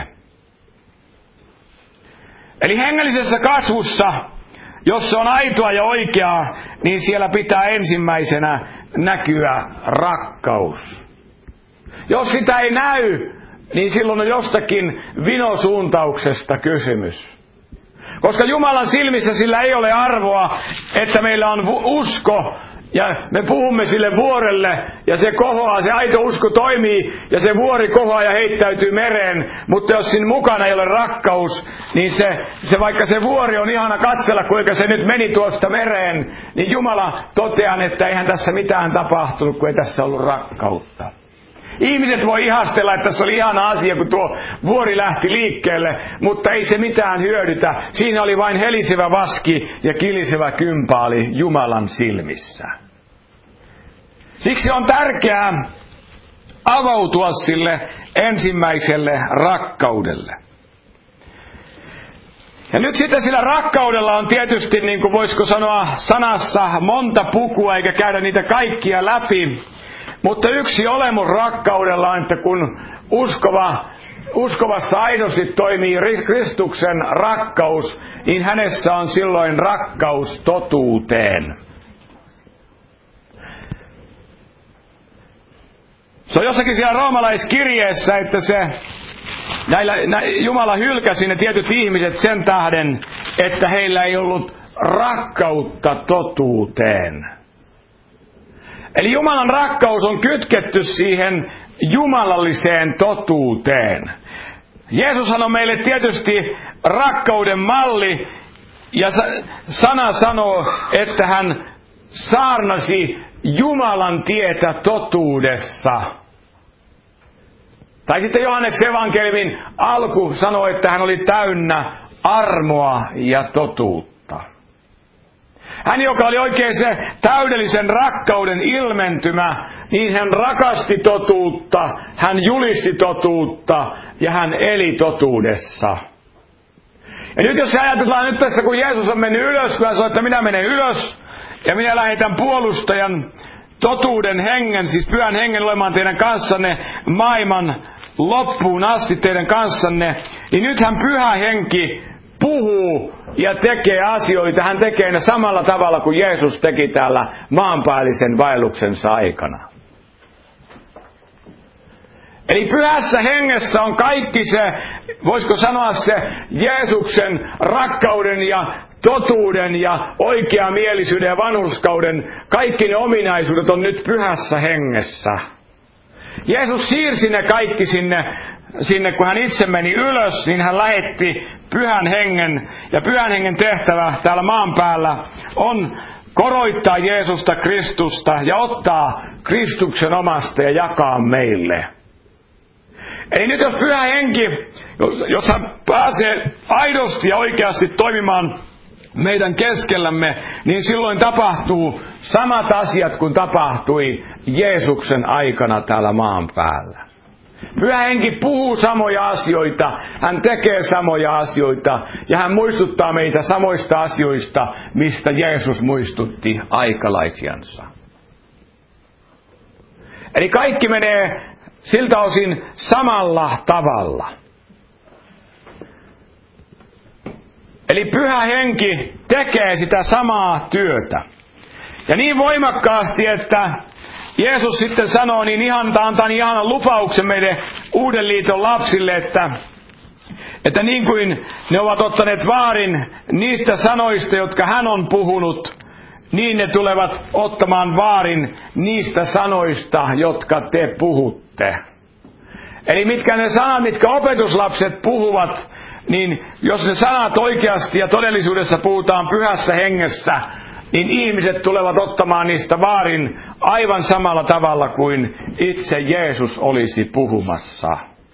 Eli hengellisessä kasvussa, jos se on aitoa ja oikeaa, niin siellä pitää ensimmäisenä näkyä rakkaus. Jos sitä ei näy, niin silloin on jostakin vinosuuntauksesta kysymys. Koska Jumalan silmissä sillä ei ole arvoa, että meillä on usko ja me puhumme sille vuorelle ja se kohoaa, se aito usko toimii ja se vuori kohoaa ja heittäytyy mereen. Mutta jos siinä mukana ei ole rakkaus, niin se, se vaikka se vuori on ihana katsella, kuinka se nyt meni tuosta mereen, niin Jumala toteaa, että eihän tässä mitään tapahtunut, kun ei tässä ollut rakkautta. Ihmiset voi ihastella, että se oli ihana asia, kun tuo vuori lähti liikkeelle, mutta ei se mitään hyödytä. Siinä oli vain helisevä vaski ja kilisevä kympaali Jumalan silmissä. Siksi on tärkeää avautua sille ensimmäiselle rakkaudelle. Ja nyt sitten sillä rakkaudella on tietysti, niin kuin voisiko sanoa sanassa, monta pukua eikä käydä niitä kaikkia läpi. Mutta yksi olemus rakkaudella on, että kun uskova, uskovassa aidosti toimii Kristuksen rakkaus, niin hänessä on silloin rakkaus totuuteen. Se on jossakin siellä roomalaiskirjeessä, että se näillä, nä, Jumala hylkäsi ne tietyt ihmiset sen tähden, että heillä ei ollut rakkautta totuuteen. Eli Jumalan rakkaus on kytketty siihen jumalalliseen totuuteen. Jeesushan on meille tietysti rakkauden malli, ja sana sanoo, että hän saarnasi Jumalan tietä totuudessa. Tai sitten Johanneksen evankeliumin alku sanoo, että hän oli täynnä armoa ja totuutta. Hän, joka oli oikein se täydellisen rakkauden ilmentymä, niin hän rakasti totuutta, hän julisti totuutta ja hän eli totuudessa. Ja nyt jos ajatellaan nyt tässä, kun Jeesus on mennyt ylös, kun hän sanoi, että minä menen ylös ja minä lähetän puolustajan totuuden hengen, siis pyhän hengen olemaan teidän kanssanne maailman loppuun asti teidän kanssanne, niin nythän pyhä henki puhuu ja tekee asioita. Hän tekee ne samalla tavalla kuin Jeesus teki täällä maanpäällisen vaelluksensa aikana. Eli pyhässä hengessä on kaikki se, voisiko sanoa se Jeesuksen rakkauden ja totuuden ja oikeamielisyyden ja vanhurskauden, kaikki ne ominaisuudet on nyt pyhässä hengessä. Jeesus siirsi ne kaikki sinne, sinne, kun hän itse meni ylös, niin hän lähetti pyhän hengen. Ja pyhän hengen tehtävä täällä maan päällä on koroittaa Jeesusta Kristusta ja ottaa Kristuksen omasta ja jakaa meille. Eli nyt jos pyhä henki, jos hän pääsee aidosti ja oikeasti toimimaan meidän keskellämme, niin silloin tapahtuu samat asiat kuin tapahtui Jeesuksen aikana täällä maan päällä. Pyhä henki puhuu samoja asioita, hän tekee samoja asioita ja hän muistuttaa meitä samoista asioista, mistä Jeesus muistutti aikalaisiansa. Eli kaikki menee siltä osin samalla tavalla. Eli pyhä henki tekee sitä samaa työtä. Ja niin voimakkaasti, että Jeesus sitten sanoo, niin ihan antaa niin ihanan lupauksen meille Uuden liiton lapsille, että, että niin kuin ne ovat ottaneet vaarin niistä sanoista, jotka hän on puhunut, niin ne tulevat ottamaan vaarin niistä sanoista, jotka te puhutte. Eli mitkä ne sanat, mitkä opetuslapset puhuvat, niin jos ne sanat oikeasti ja todellisuudessa puhutaan pyhässä hengessä, niin ihmiset tulevat ottamaan niistä vaarin aivan samalla tavalla kuin itse Jeesus olisi puhumassa.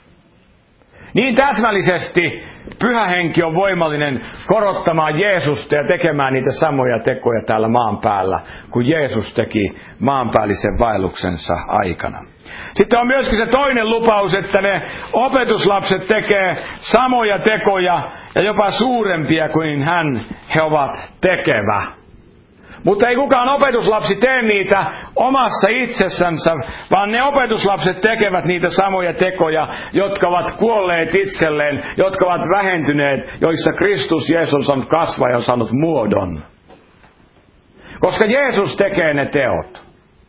Niin täsmällisesti pyhä henki on voimallinen korottamaan Jeesusta ja tekemään niitä samoja tekoja täällä maan päällä, kuin Jeesus teki maanpäällisen vaelluksensa aikana. Sitten on myöskin se toinen lupaus, että ne opetuslapset tekee samoja tekoja ja jopa suurempia kuin hän he ovat tekevä. Mutta ei kukaan opetuslapsi tee niitä omassa itsessänsä, vaan ne opetuslapset tekevät niitä samoja tekoja, jotka ovat kuolleet itselleen, jotka ovat vähentyneet, joissa Kristus Jeesus on kasva ja on saanut muodon. Koska Jeesus tekee ne teot.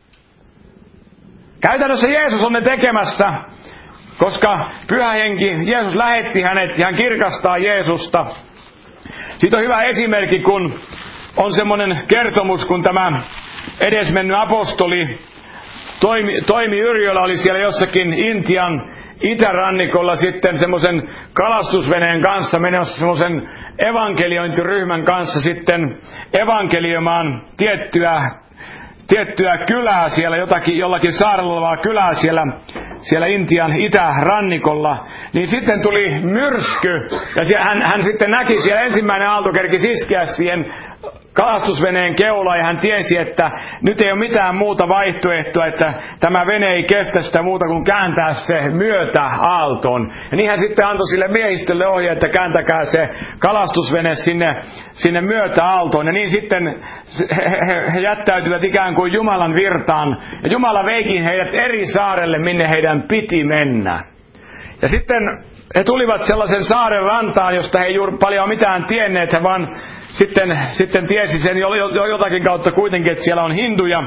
Käytännössä Jeesus on ne tekemässä, koska pyhä henki, Jeesus lähetti hänet ja hän kirkastaa Jeesusta. Siitä on hyvä esimerkki, kun on semmoinen kertomus, kun tämä edesmennyt apostoli Toimi, Toimi Yrjölä oli siellä jossakin Intian itärannikolla sitten semmoisen kalastusveneen kanssa menossa semmoisen evankeliointiryhmän kanssa sitten evankelioimaan tiettyä, tiettyä kylää siellä, jotakin, jollakin saarella olevaa kylää siellä, siellä Intian itärannikolla, niin sitten tuli myrsky ja siellä, hän, hän sitten näki siellä ensimmäinen aalto kerkisi iskeä siihen kalastusveneen keulaa ja hän tiesi, että nyt ei ole mitään muuta vaihtoehtoa, että tämä vene ei kestä sitä muuta kuin kääntää se myötä aaltoon. Ja niin hän sitten antoi sille miehistölle ohje, että kääntäkää se kalastusvene sinne, sinne myötä aaltoon. Ja niin sitten he, he, he jättäytyvät ikään kuin Jumalan virtaan. Ja Jumala veikin heidät eri saarelle, minne heidän piti mennä. Ja sitten he tulivat sellaisen saaren rantaan, josta he ei juuri paljon mitään tienneet, he vaan sitten, sitten tiesi sen jo, jo, jotakin kautta kuitenkin, että siellä on hinduja.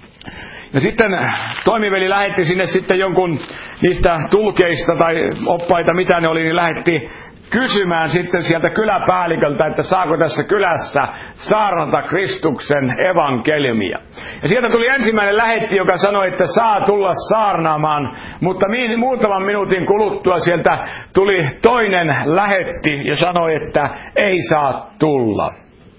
Ja sitten toimiveli lähetti sinne sitten jonkun niistä tulkeista tai oppaita, mitä ne oli, niin lähetti kysymään sitten sieltä kyläpäälliköltä, että saako tässä kylässä saarnata Kristuksen evankeliumia. Ja sieltä tuli ensimmäinen lähetti, joka sanoi, että saa tulla saarnaamaan, mutta muutaman minuutin kuluttua sieltä tuli toinen lähetti ja sanoi, että ei saa tulla.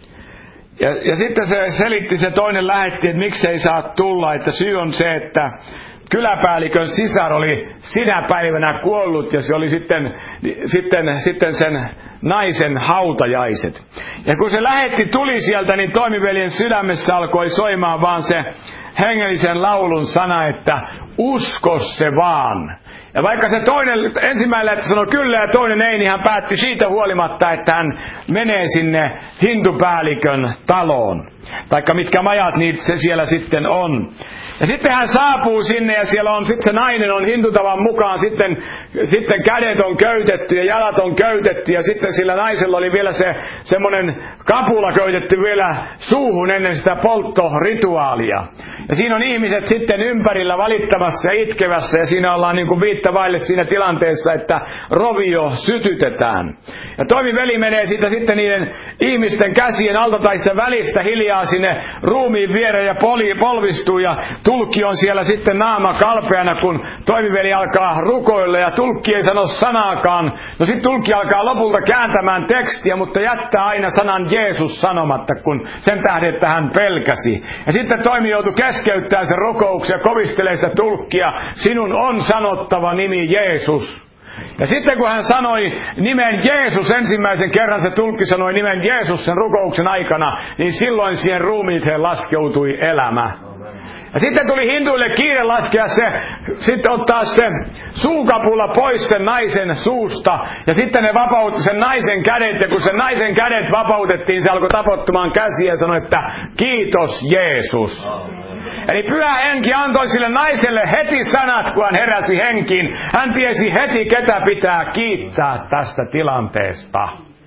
Ja, ja sitten se selitti se toinen lähetti, että miksi ei saa tulla, että syy on se, että kyläpäällikön sisar oli sinä päivänä kuollut ja se oli sitten, sitten, sitten sen naisen hautajaiset. Ja kun se lähetti tuli sieltä, niin toimiveljen sydämessä alkoi soimaan vaan se hengellisen laulun sana, että usko se vaan. Ja vaikka se toinen, ensimmäinen että sanoi kyllä ja toinen ei, niin hän päätti siitä huolimatta, että hän menee sinne hindupäällikön taloon. Taikka mitkä majat niitä se siellä sitten on. Ja sitten hän saapuu sinne ja siellä on sitten se nainen on hindutavan mukaan sitten, sitten kädet on köytetty ja jalat on köytetty ja sitten sillä naisella oli vielä se semmoinen kapula köytetty vielä suuhun ennen sitä polttorituaalia. Ja siinä on ihmiset sitten ympärillä valittamassa ja itkevässä ja siinä ollaan niin kuin viittä vaille siinä tilanteessa, että rovio sytytetään. Ja toimiveli menee siitä sitten niiden ihmisten käsien alta tai sitä välistä hiljaa sinne ruumiin viereen ja poli, polvistuu ja tulkki on siellä sitten naama kalpeana, kun toimiveli alkaa rukoilla ja tulkki ei sano sanaakaan. No sitten tulkki alkaa lopulta kääntämään tekstiä, mutta jättää aina sanan Jeesus sanomatta, kun sen tähden, että hän pelkäsi. Ja sitten toimi joutui keskeyttämään sen rukouksen ja kovistelee sitä tulkkia. Sinun on sanottava nimi Jeesus. Ja sitten kun hän sanoi nimen Jeesus ensimmäisen kerran, se tulkki sanoi nimen Jeesus sen rukouksen aikana, niin silloin siihen ruumiiseen laskeutui elämä. Ja sitten tuli hinduille kiire laskea se, sitten ottaa se suukapula pois sen naisen suusta. Ja sitten ne vapautti sen naisen kädet, ja kun sen naisen kädet vapautettiin, se alkoi tapottumaan käsiä ja sanoi, että kiitos Jeesus. Eli Pyhä Henki antoi sille naiselle heti sanat, kun hän heräsi henkiin. Hän tiesi heti, ketä pitää kiittää tästä tilanteesta.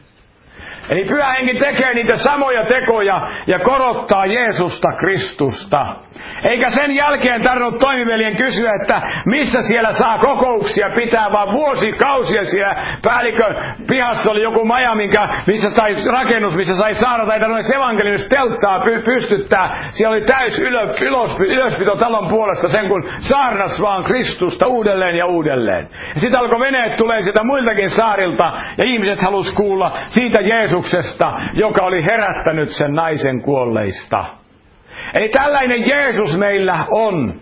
Eli Pyhä Henki tekee niitä samoja tekoja ja korottaa Jeesusta Kristusta. Eikä sen jälkeen tarvinnut toimiveljen kysyä, että missä siellä saa kokouksia pitää, vaan vuosikausia siellä päällikön pihassa oli joku maja, minkä, missä tai rakennus, missä sai saada tai tarvitsi evankeliumista telttaa py, pystyttää. Siellä oli täys ylös, ylös, ylöspito talon puolesta sen, kun saarnas vaan Kristusta uudelleen ja uudelleen. Ja sitten alkoi veneet tulee sieltä muiltakin saarilta ja ihmiset halusi kuulla siitä Jeesuksesta, joka oli herättänyt sen naisen kuolleista. Eli tällainen Jeesus meillä on.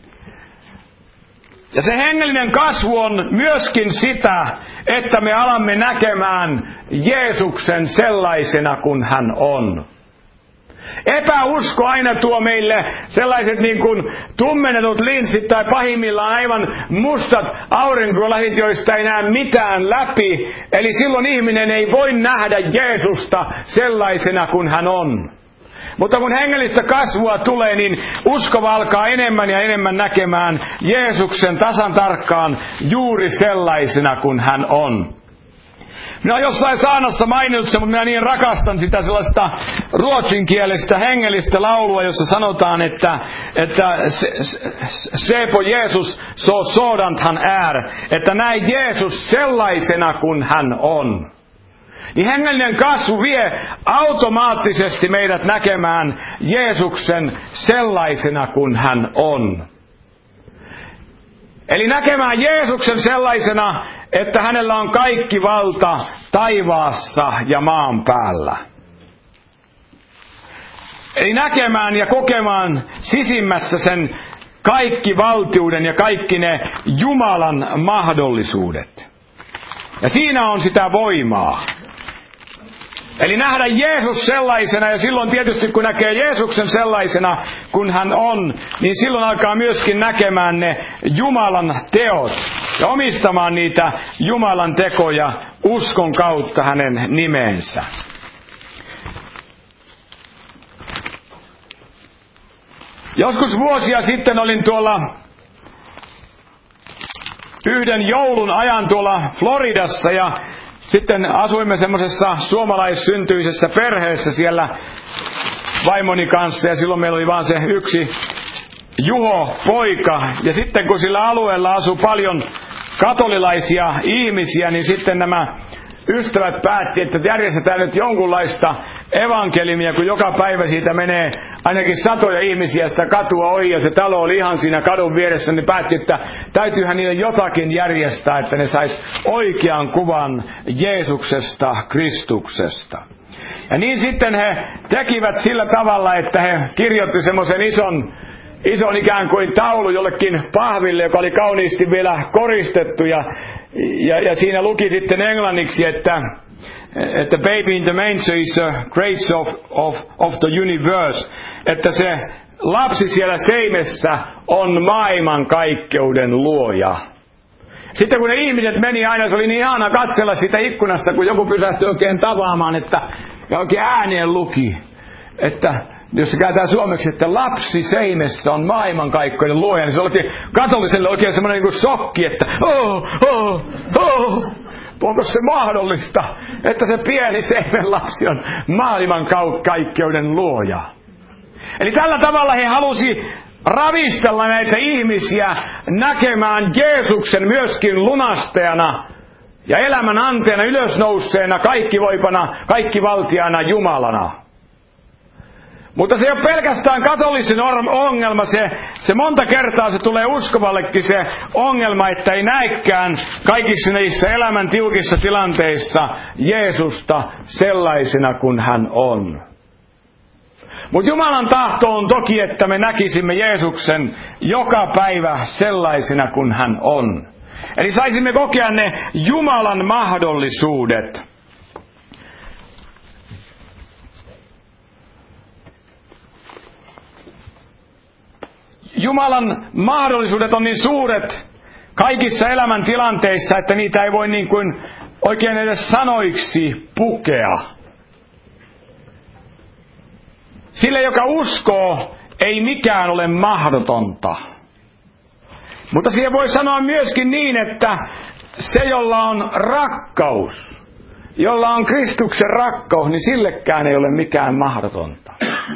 Ja se hengellinen kasvu on myöskin sitä, että me alamme näkemään Jeesuksen sellaisena kuin hän on. Epäusko aina tuo meille sellaiset niin kuin tummennetut linssit tai pahimmillaan aivan mustat aurinkolastit, joista ei näe mitään läpi. Eli silloin ihminen ei voi nähdä Jeesusta sellaisena kuin hän on. Mutta kun hengellistä kasvua tulee, niin uskova alkaa enemmän ja enemmän näkemään Jeesuksen tasan tarkkaan juuri sellaisena kuin hän on. Minä olen jossain saarnassa maininnut sen, mutta minä niin rakastan sitä sellaista ruotsinkielistä hengellistä laulua, jossa sanotaan, että, että se, se på Jesus så sådant han är, että näe Jeesus sellaisena kuin hän on. Niin hengellinen kasvu vie automaattisesti meidät näkemään Jeesuksen sellaisena kuin hän on. Eli näkemään Jeesuksen sellaisena, että hänellä on kaikki valta taivaassa ja maan päällä. Eli näkemään ja kokemaan sisimmässä sen kaikki valtiuden ja kaikki ne Jumalan mahdollisuudet. Ja siinä on sitä voimaa. Eli nähdä Jeesus sellaisena, ja silloin tietysti kun näkee Jeesuksen sellaisena, kun hän on, niin silloin alkaa myöskin näkemään ne Jumalan teot ja omistamaan niitä Jumalan tekoja uskon kautta hänen nimensä. Joskus vuosia sitten olin tuolla yhden joulun ajan tuolla Floridassa ja sitten asuimme semmoisessa suomalaissyntyisessä perheessä siellä vaimoni kanssa ja silloin meillä oli vaan se yksi Juho poika. Ja sitten kun sillä alueella asui paljon katolilaisia ihmisiä, niin sitten nämä ystävät päätti, että järjestetään nyt jonkunlaista evankeliumia, kun joka päivä siitä menee ainakin satoja ihmisiä sitä katua ohi, ja se talo oli ihan siinä kadun vieressä, niin päätti, että täytyyhän niille jotakin järjestää, että ne sais oikean kuvan Jeesuksesta, Kristuksesta. Ja niin sitten he tekivät sillä tavalla, että he kirjoitti semmoisen ison, ison ikään kuin taulu jollekin pahville, joka oli kauniisti vielä koristettu, ja, ja, ja siinä luki sitten englanniksi, että että baby in the manger is the grace of, of, of the universe, että se lapsi siellä seimessä on maailmankaikkeuden luoja. Sitten kun ne ihmiset meni aina, se oli niin ihana katsella sitä ikkunasta, kun joku pysähtyi oikein tavaamaan, että, ja oikein ääneen luki, että jos se kääntää suomeksi, että lapsi seimessä on maailmankaikkeuden luoja, niin se oli katoliselle oikein semmoinen niin kuin shokki, että oh, oh, oh. Onko se mahdollista, että se pieni seimen lapsi on maailmankaikkeuden luoja? Eli tällä tavalla he halusi ravistella näitä ihmisiä näkemään Jeesuksen myöskin lunastajana ja elämän anteena, ylösnouseena, kaikkivoipana, kaikkivaltiaana Jumalana. Mutta se ei ole pelkästään katolisen ongelma, se, se monta kertaa se tulee uskovallekin se ongelma, että ei näekään kaikissa niissä elämän tiukissa tilanteissa Jeesusta sellaisena kuin hän on. Mutta Jumalan tahto on toki, että me näkisimme Jeesuksen joka päivä sellaisena kuin hän on. Eli saisimme kokea ne Jumalan mahdollisuudet. Jumalan mahdollisuudet on niin suuret kaikissa elämän tilanteissa, että niitä ei voi niin kuin oikein edes sanoiksi pukea. Sille, joka uskoo, ei mikään ole mahdotonta. Mutta siihen voi sanoa myöskin niin, että se, jolla on rakkaus, jolla on Kristuksen rakkaus, niin sillekään ei ole mikään mahdotonta.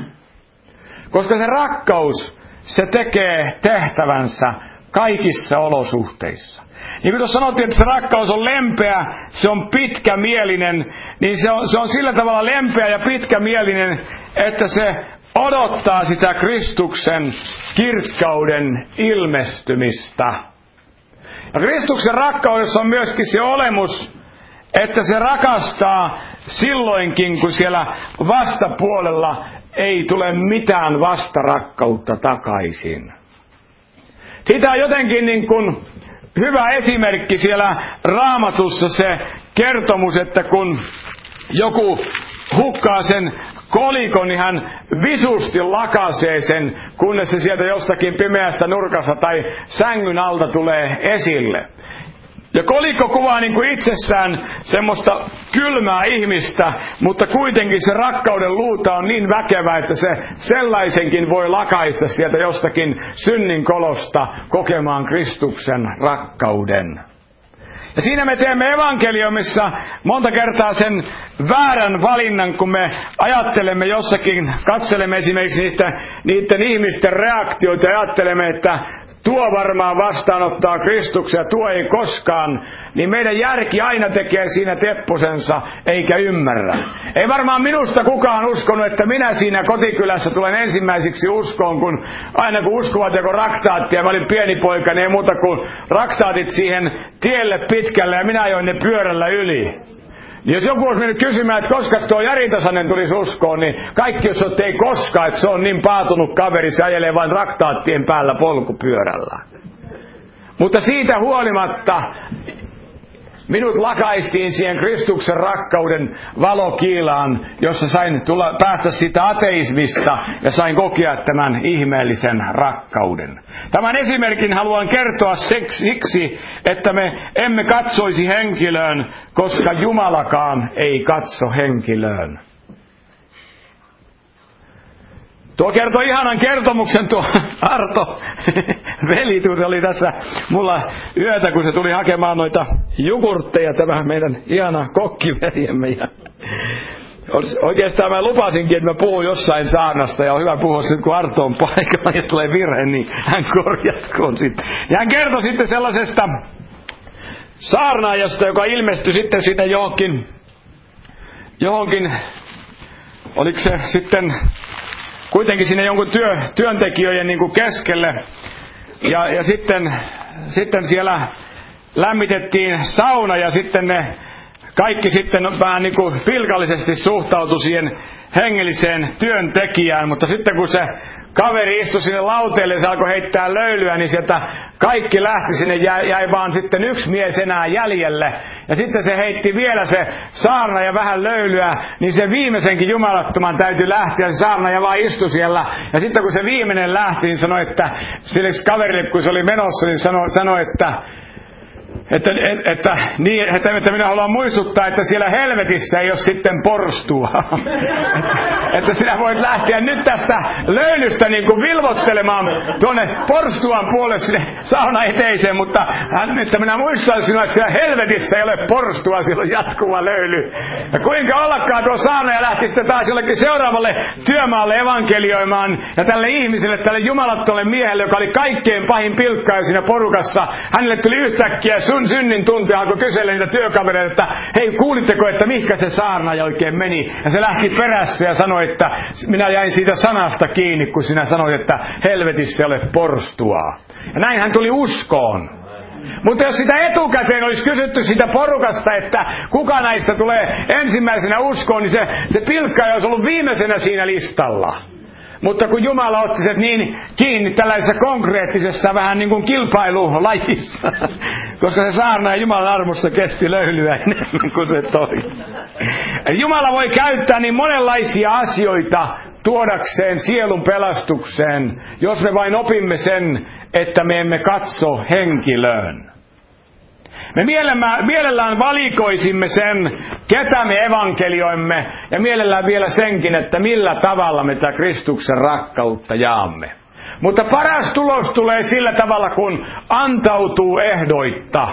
Koska se rakkaus, se tekee tehtävänsä kaikissa olosuhteissa. Niin kuin tuossa sanottiin, että se rakkaus on lempeä, se on pitkämielinen, niin se on, se on sillä tavalla lempeä ja pitkämielinen, että se odottaa sitä Kristuksen kirkkauden ilmestymistä. Ja Kristuksen rakkaudessa on myöskin se olemus, että se rakastaa silloinkin, kun siellä vastapuolella ei tule mitään vastarakkautta takaisin. Siitä on jotenkin niin kuin hyvä esimerkki siellä Raamatussa se kertomus, että kun joku hukkaa sen kolikon, niin hän visusti lakaisee sen, kunnes se sieltä jostakin pimeästä nurkasta tai sängyn alta tulee esille. Ja kolikko kuvaa niin kuin itsessään semmoista kylmää ihmistä, mutta kuitenkin se rakkauden luuta on niin väkevä, että se sellaisenkin voi lakaista sieltä jostakin synnin kolosta kokemaan Kristuksen rakkauden. Ja siinä me teemme evankeliumissa monta kertaa sen väärän valinnan, kun me ajattelemme jossakin, katselemme esimerkiksi niistä, niiden ihmisten reaktioita ja ajattelemme, että tuo varmaan vastaanottaa Kristuksen ja tuo ei koskaan, niin meidän järki aina tekee siinä tepposensa eikä ymmärrä. Ei varmaan minusta kukaan uskonut, että minä siinä kotikylässä tulen ensimmäisiksi uskoon, kun aina kun uskovat joko raktaattia, mä olin pieni poika, niin ei muuta kuin raktaatit siihen tielle pitkälle ja minä ajoin ne pyörällä yli. Niin jos joku olisi mennyt kysymään, että koska tuo Jari Tasanen tulisi uskoon, niin kaikki jos olet, ei koskaan, että se on niin paatunut kaveri, se ajelee vain raktaattien päällä polkupyörällä. Mutta siitä huolimatta Minut lakaistiin siihen Kristuksen rakkauden valokiilaan, jossa sain tulla, päästä sitä ateismista ja sain kokea tämän ihmeellisen rakkauden. Tämän esimerkin haluan kertoa siksi, että me emme katsoisi henkilöön, koska Jumalakaan ei katso henkilöön. Tuo kertoi ihanan kertomuksen tuo Arto veli, se oli tässä mulla yötä, kun se tuli hakemaan noita jogurtteja, tämä meidän ihana kokkiveljemme. Ja oikeastaan mä lupasinkin, että mä puhun jossain saarnassa, ja on hyvä puhua sitten, kun Arto on paikalla ja tulee virhe, niin hän korjatkoon sitten. Ja hän kertoi sitten sellaisesta saarnaajasta, joka ilmestyi sitten sitä johonkin, johonkin, oliko se sitten kuitenkin sinne jonkun työ, työntekijöiden niin kuin keskelle. Ja, ja sitten, sitten siellä lämmitettiin sauna ja sitten ne kaikki sitten vähän niin kuin pilkallisesti suhtautui siihen hengelliseen työntekijään. Mutta sitten kun se kaveri istui sinne lauteelle ja se alkoi heittää löylyä, niin sieltä kaikki lähti sinne, jäi, jäi vaan sitten yksi mies enää jäljelle. Ja sitten se heitti vielä se saarnaaja vähän löylyä, niin se viimeisenkin jumalattoman täytyi lähteä. Se saarnaaja vaan istui siellä. Ja sitten kun se viimeinen lähti, niin sanoi, että sille kaverille, kun se oli menossa, niin sanoi, sanoi että Että, että, että, niin, että, että minä haluan muistuttaa, että siellä helvetissä ei ole sitten porstua. että, että sinä voit lähteä nyt tästä löylystä niin kuin vilvottelemaan tuonne porstuan puolelle sinne sauna eteiseen, mutta hän, että minä muistutan sinua, että siellä helvetissä ei ole porstua, siellä on jatkuva löyly. Ja kuinka ollakaan tuo sauna ja lähti sitten taas jollekin seuraavalle työmaalle evankelioimaan ja tälle ihmiselle, tälle jumalattomalle miehelle, joka oli kaikkein pahin pilkkaaja siinä porukassa, hänelle tuli yhtäkkiä sun synnin tuntia, alkoi kysellä niitä työkavereita, että hei, kuulitteko, että mihinkä se saarnaaja oikein meni? Ja se lähti perässä ja sanoi, että minä jäin siitä sanasta kiinni, kun sinä sanoit, että helvetissä ei ole porstua. Ja näin hän tuli uskoon. Mutta jos sitä etukäteen olisi kysytty sitä porukasta, että kuka näistä tulee ensimmäisenä uskoon, niin se, se pilkkaaja olisi ollut viimeisenä siinä listalla. Mutta kun Jumala otti sen niin kiinni tällaisessa konkreettisessa vähän niin kuin kilpailulajissa, koska se saarnaaja Jumalan armosta kesti löylyä enemmän kuin se toi. Jumala voi käyttää niin monenlaisia asioita tuodakseen sielun pelastukseen, jos me vain opimme sen, että me emme katso henkilöön. Me mielellään valikoisimme sen, ketä me evankelioimme, ja mielellään vielä senkin, että millä tavalla me tätä Kristuksen rakkautta jaamme. Mutta paras tulos tulee sillä tavalla, kun antautuu ehdoitta.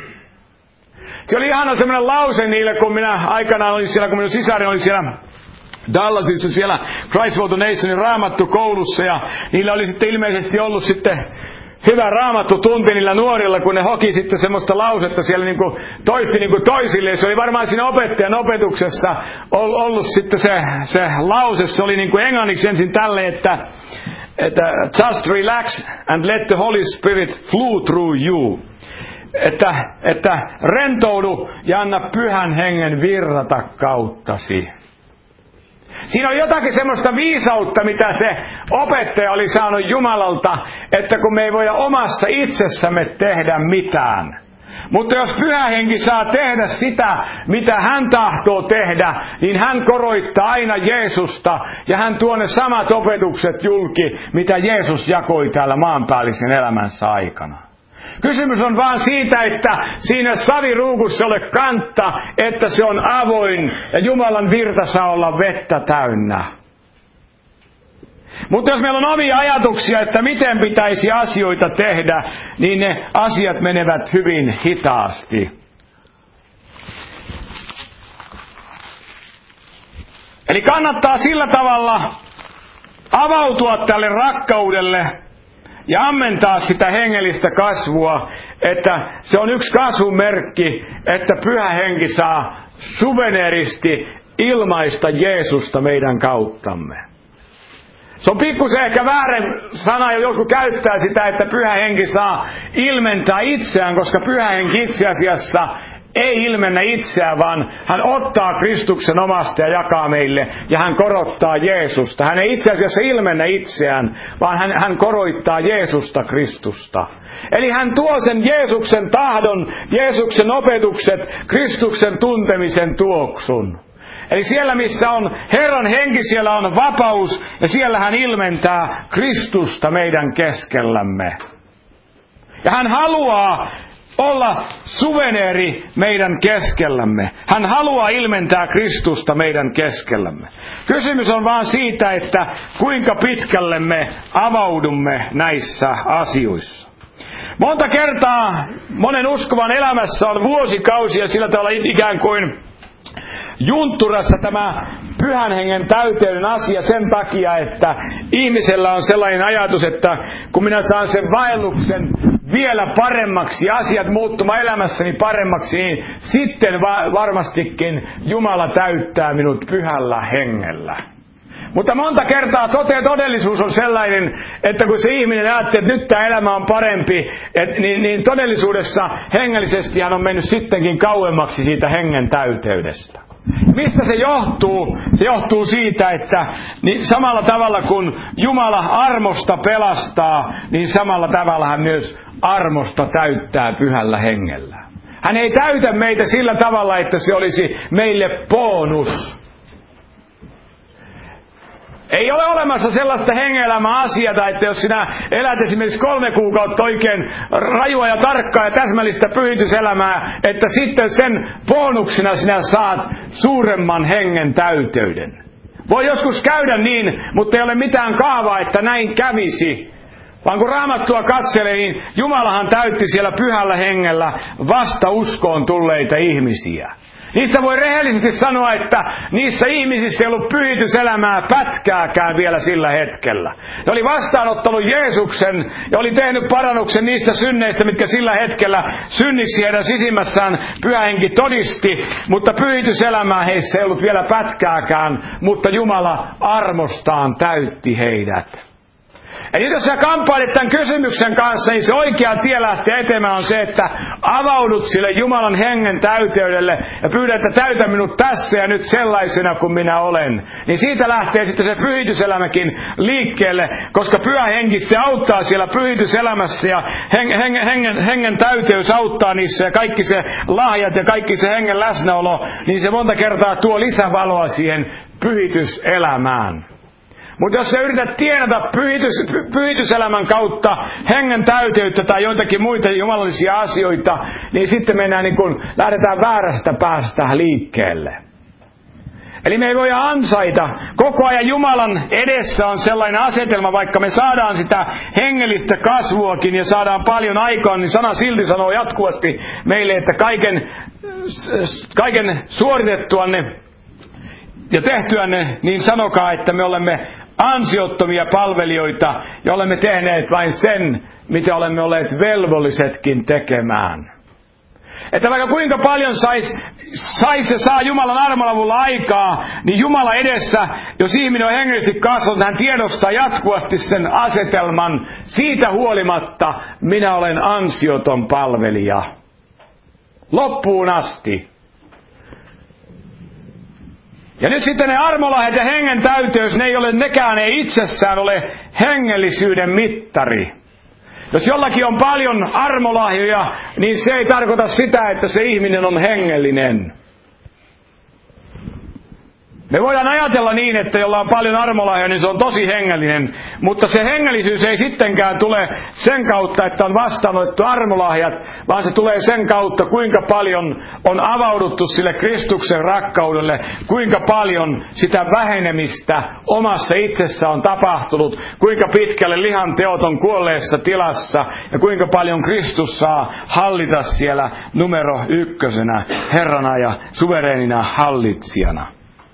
Se oli ihana semmoinen lause niille, kun minä aikanaan olin siellä, kun minun sisari oli siellä Dallasissa siellä Christ for the Nationin raamattukoulussa, ja niillä oli sitten ilmeisesti ollut sitten hyvä raamattu tunti niillä nuorilla, kun ne hoki sitten semmoista lausetta siellä niin kuin toisti niin kuin toisille. Se oli varmaan siinä opettajan opetuksessa ollut sitten se, se lause. Se oli niin kuin englanniksi ensin tälle, että, että just relax and let the Holy Spirit flow through you. Että, että rentoudu ja anna pyhän hengen virrata kauttasi. Siinä on jotakin semmoista viisautta, mitä se opettaja oli saanut Jumalalta, että kun me ei voida omassa itsessämme tehdä mitään. Mutta jos Pyhä Henki saa tehdä sitä, mitä hän tahtoo tehdä, niin hän koroittaa aina Jeesusta ja hän tuo ne samat opetukset julki, mitä Jeesus jakoi täällä maanpäällisen elämänsä aikana. Kysymys on vaan siitä, että siinä saviruukussa ole kantta, että se on avoin ja Jumalan virta saa olla vettä täynnä. Mutta jos meillä on omia ajatuksia, että miten pitäisi asioita tehdä, niin ne asiat menevät hyvin hitaasti. Eli kannattaa sillä tavalla avautua tälle rakkaudelle ja ammentaa sitä hengellistä kasvua, että se on yksi kasvumerkki, että Pyhä Henki saa suveneeristi ilmaista Jeesusta meidän kauttamme. Se on pikkusen ehkä väärä sana, jos joku käyttää sitä, että Pyhä Henki saa ilmentää itseään, koska Pyhä Henki itse asiassa ei ilmennä itseään, vaan hän ottaa Kristuksen omasta ja jakaa meille, ja hän korottaa Jeesusta. Hän ei itse asiassa ilmennä itseään, vaan hän, hän korottaa Jeesusta Kristusta. Eli hän tuo sen Jeesuksen tahdon, Jeesuksen opetukset, Kristuksen tuntemisen tuoksun. Eli siellä, missä on Herran henki, siellä on vapaus, ja siellä hän ilmentää Kristusta meidän keskellämme. Ja hän haluaa olla suveneeri meidän keskellämme. Hän haluaa ilmentää Kristusta meidän keskellämme. Kysymys on vaan siitä, että kuinka pitkälle me avaudumme näissä asioissa. Monta kertaa monen uskovan elämässä on vuosikausia sillä tavalla ikään kuin juntturassa tämä pyhän hengen täyteyden asia sen takia, että ihmisellä on sellainen ajatus, että kun minä saan sen vaelluksen vielä paremmaksi, asiat muuttumaan elämässäni paremmaksi, niin sitten va- varmastikin Jumala täyttää minut pyhällä hengellä. Mutta monta kertaa tote todellisuus on sellainen, että kun se ihminen ajattelee, että nyt tämä elämä on parempi, et, niin, niin todellisuudessa hengellisesti hän on mennyt sittenkin kauemmaksi siitä hengen täyteydestä. Mistä se johtuu? Se johtuu siitä, että niin samalla tavalla kun Jumala armosta pelastaa, niin samalla tavalla hän myös armosta täyttää pyhällä hengellä. Hän ei täytä meitä sillä tavalla, että se olisi meille bonus. Ei ole olemassa sellaista hengelämän asiaa, että jos sinä elät esimerkiksi kolme kuukautta oikein rajua ja tarkkaa ja täsmällistä pyhityselämää, että sitten sen bonuksena sinä saat suuremman hengen täyteyden. Voi joskus käydä niin, mutta ei ole mitään kaavaa, että näin kävisi. Vaan kun Raamattua katselee, niin Jumalahan täytti siellä pyhällä hengellä vasta uskoon tulleita ihmisiä. Niistä voi rehellisesti sanoa, että niissä ihmisissä ei ollut pyhityselämää pätkääkään vielä sillä hetkellä. Ne oli vastaanottanut Jeesuksen ja oli tehnyt parannuksen niistä synneistä, mitkä sillä hetkellä synniksi heidän sisimmässään Pyhä Henki todisti. Mutta pyhityselämää heissä ei ollut vielä pätkääkään, mutta Jumala armostaan täytti heidät. Eli jos sä kamppailet tämän kysymyksen kanssa, niin se oikea tie lähteä etemään on se, että avaudut sille Jumalan hengen täyteydelle ja pyydät, että täytä minut tässä ja nyt sellaisena kuin minä olen. Niin siitä lähtee sitten se pyhityselämäkin liikkeelle, koska Pyhä Henki se auttaa siellä pyhityselämässä ja heng, heng, hengen, hengen täyteys auttaa niissä ja kaikki se lahjat ja kaikki se hengen läsnäolo, niin se monta kertaa tuo lisävaloa siihen pyhityselämään. Mutta jos sä yrität tienata pyhitys, pyhityselämän kautta hengen täyteyttä tai joitakin muita jumalallisia asioita, niin sitten mennään niin kuin, lähdetään väärästä päästä liikkeelle. Eli me ei voi ansaita. Koko ajan Jumalan edessä on sellainen asetelma, vaikka me saadaan sitä hengellistä kasvuakin ja saadaan paljon aikaan, niin sana silti sanoo jatkuvasti meille, että kaiken, kaiken suoritettuanne ja tehtyänne, niin sanokaa, että me olemme ansiottomia palvelijoita ja olemme tehneet vain sen, mitä olemme olleet velvollisetkin tekemään. Että vaikka kuinka paljon sais, sais ja saa Jumalan armolavulla aikaa, niin Jumala edessä, jos ihminen on hengellisesti kasvanut, hän tiedostaa jatkuvasti sen asetelman. Siitä huolimatta minä olen ansioton palvelija. Loppuun asti. Ja nyt sitten ne armolahjat ja hengen täyteys, ne ei ole, nekään ei itsessään ole hengellisyyden mittari. Jos jollakin on paljon armolahjoja, niin se ei tarkoita sitä, että se ihminen on hengellinen. Me voidaan ajatella niin, että jolla on paljon armolahjoja, niin se on tosi hengellinen. Mutta se hengellisyys ei sittenkään tule sen kautta, että on vastaanotettu armolahjat, vaan se tulee sen kautta, kuinka paljon on avauduttu sille Kristuksen rakkaudelle, kuinka paljon sitä vähenemistä omassa itsessä on tapahtunut, kuinka pitkälle lihan teot on kuolleessa tilassa ja kuinka paljon Kristus saa hallita siellä numero ykkösenä, Herrana ja suvereenina hallitsijana.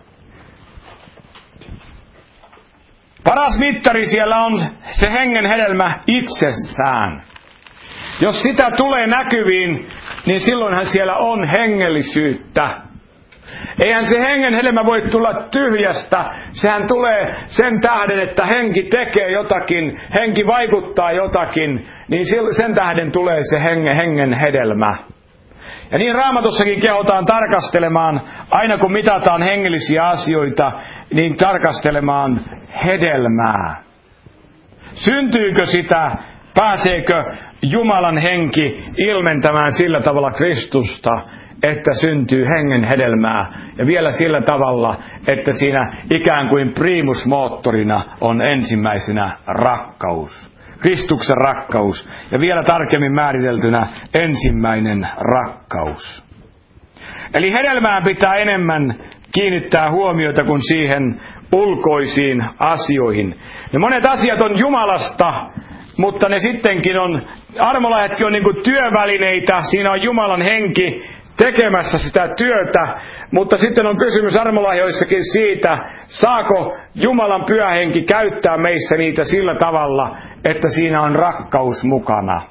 Paras mittari siellä on se hengen hedelmä itsessään. Jos sitä tulee näkyviin, niin silloinhan siellä on hengellisyyttä. Eihän se hengen hedelmä voi tulla tyhjästä. Sehän tulee sen tähden, että henki tekee jotakin, henki vaikuttaa jotakin, niin sen tähden tulee se hengen, hengen hedelmä. Ja niin Raamatussakin kehotaan tarkastelemaan, aina kun mitataan hengellisiä asioita, niin tarkastelemaan hedelmää. Syntyykö sitä, pääseekö Jumalan henki ilmentämään sillä tavalla Kristusta, että syntyy hengen hedelmää, ja vielä sillä tavalla, että siinä ikään kuin primusmoottorina on ensimmäisenä rakkaus. Kristuksen rakkaus, ja vielä tarkemmin määriteltynä ensimmäinen rakkaus. Eli hedelmään pitää enemmän kiinnittää huomiota kuin siihen ulkoisiin asioihin. Ne monet asiat on Jumalasta, mutta ne sittenkin on, armolahjatkin on niin kuin työvälineitä, siinä on Jumalan henki tekemässä sitä työtä, mutta sitten on kysymys armolahjoissakin siitä, saako Jumalan pyhä henki käyttää meissä niitä sillä tavalla, että siinä on rakkaus mukana.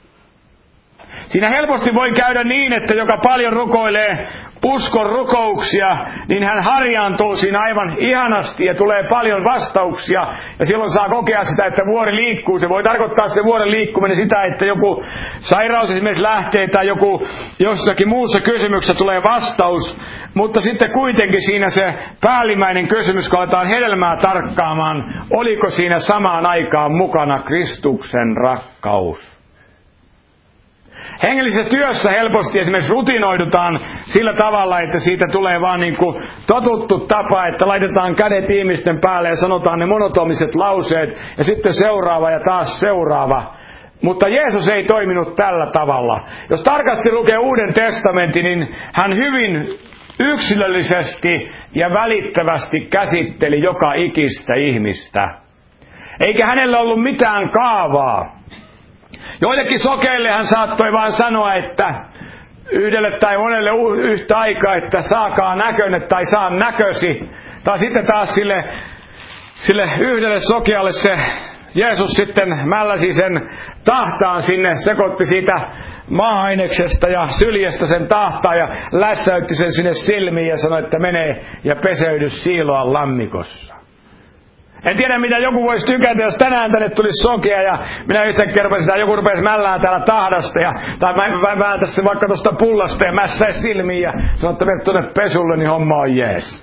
Siinä helposti voi käydä niin, että joka paljon rukoilee uskon rukouksia, niin hän harjaantuu siinä aivan ihanasti ja tulee paljon vastauksia. Ja silloin saa kokea sitä, että vuori liikkuu. Se voi tarkoittaa se vuoren liikkuminen sitä, että joku sairaus esimerkiksi lähtee tai joku jossakin muussa kysymyksessä tulee vastaus. Mutta sitten kuitenkin siinä se päällimmäinen kysymys, kun aletaan hedelmää tarkkaamaan, oliko siinä samaan aikaan mukana Kristuksen rakkaus. Hengellisessä työssä helposti esimerkiksi rutinoidutaan sillä tavalla, että siitä tulee vaan niin kuin totuttu tapa, että laitetaan kädet ihmisten päälle ja sanotaan ne monotoniset lauseet ja sitten seuraava ja taas seuraava. Mutta Jeesus ei toiminut tällä tavalla. Jos tarkasti lukee Uuden testamentin, niin hän hyvin yksilöllisesti ja välittävästi käsitteli joka ikistä ihmistä. Eikä hänellä ollut mitään kaavaa. Joillekin sokeille hän saattoi vain sanoa, että yhdelle tai monelle yhtä aikaa, että saakaa näkönne tai saa näkösi. Tai sitten taas sille, sille yhdelle sokealle se Jeesus sitten mälläsi sen tahtaan sinne, sekoitti siitä maa-aineksesta ja syljestä sen tahtaa ja lässäytti sen sinne silmiin ja sanoi, että menee ja peseydy Siiloan lammikossa. En tiedä, mitä joku voisi tykätä, jos tänään tänne tulisi sokea ja minä yhtäkkiä rupesin, tai joku rupesi mällään täällä tahdasta, ja, tai mä, mä vääntäisi se vaikka tuosta pullasta ja mässäisi silmiin ja sanoi, että mene tuonne pesulle, niin homma on jees.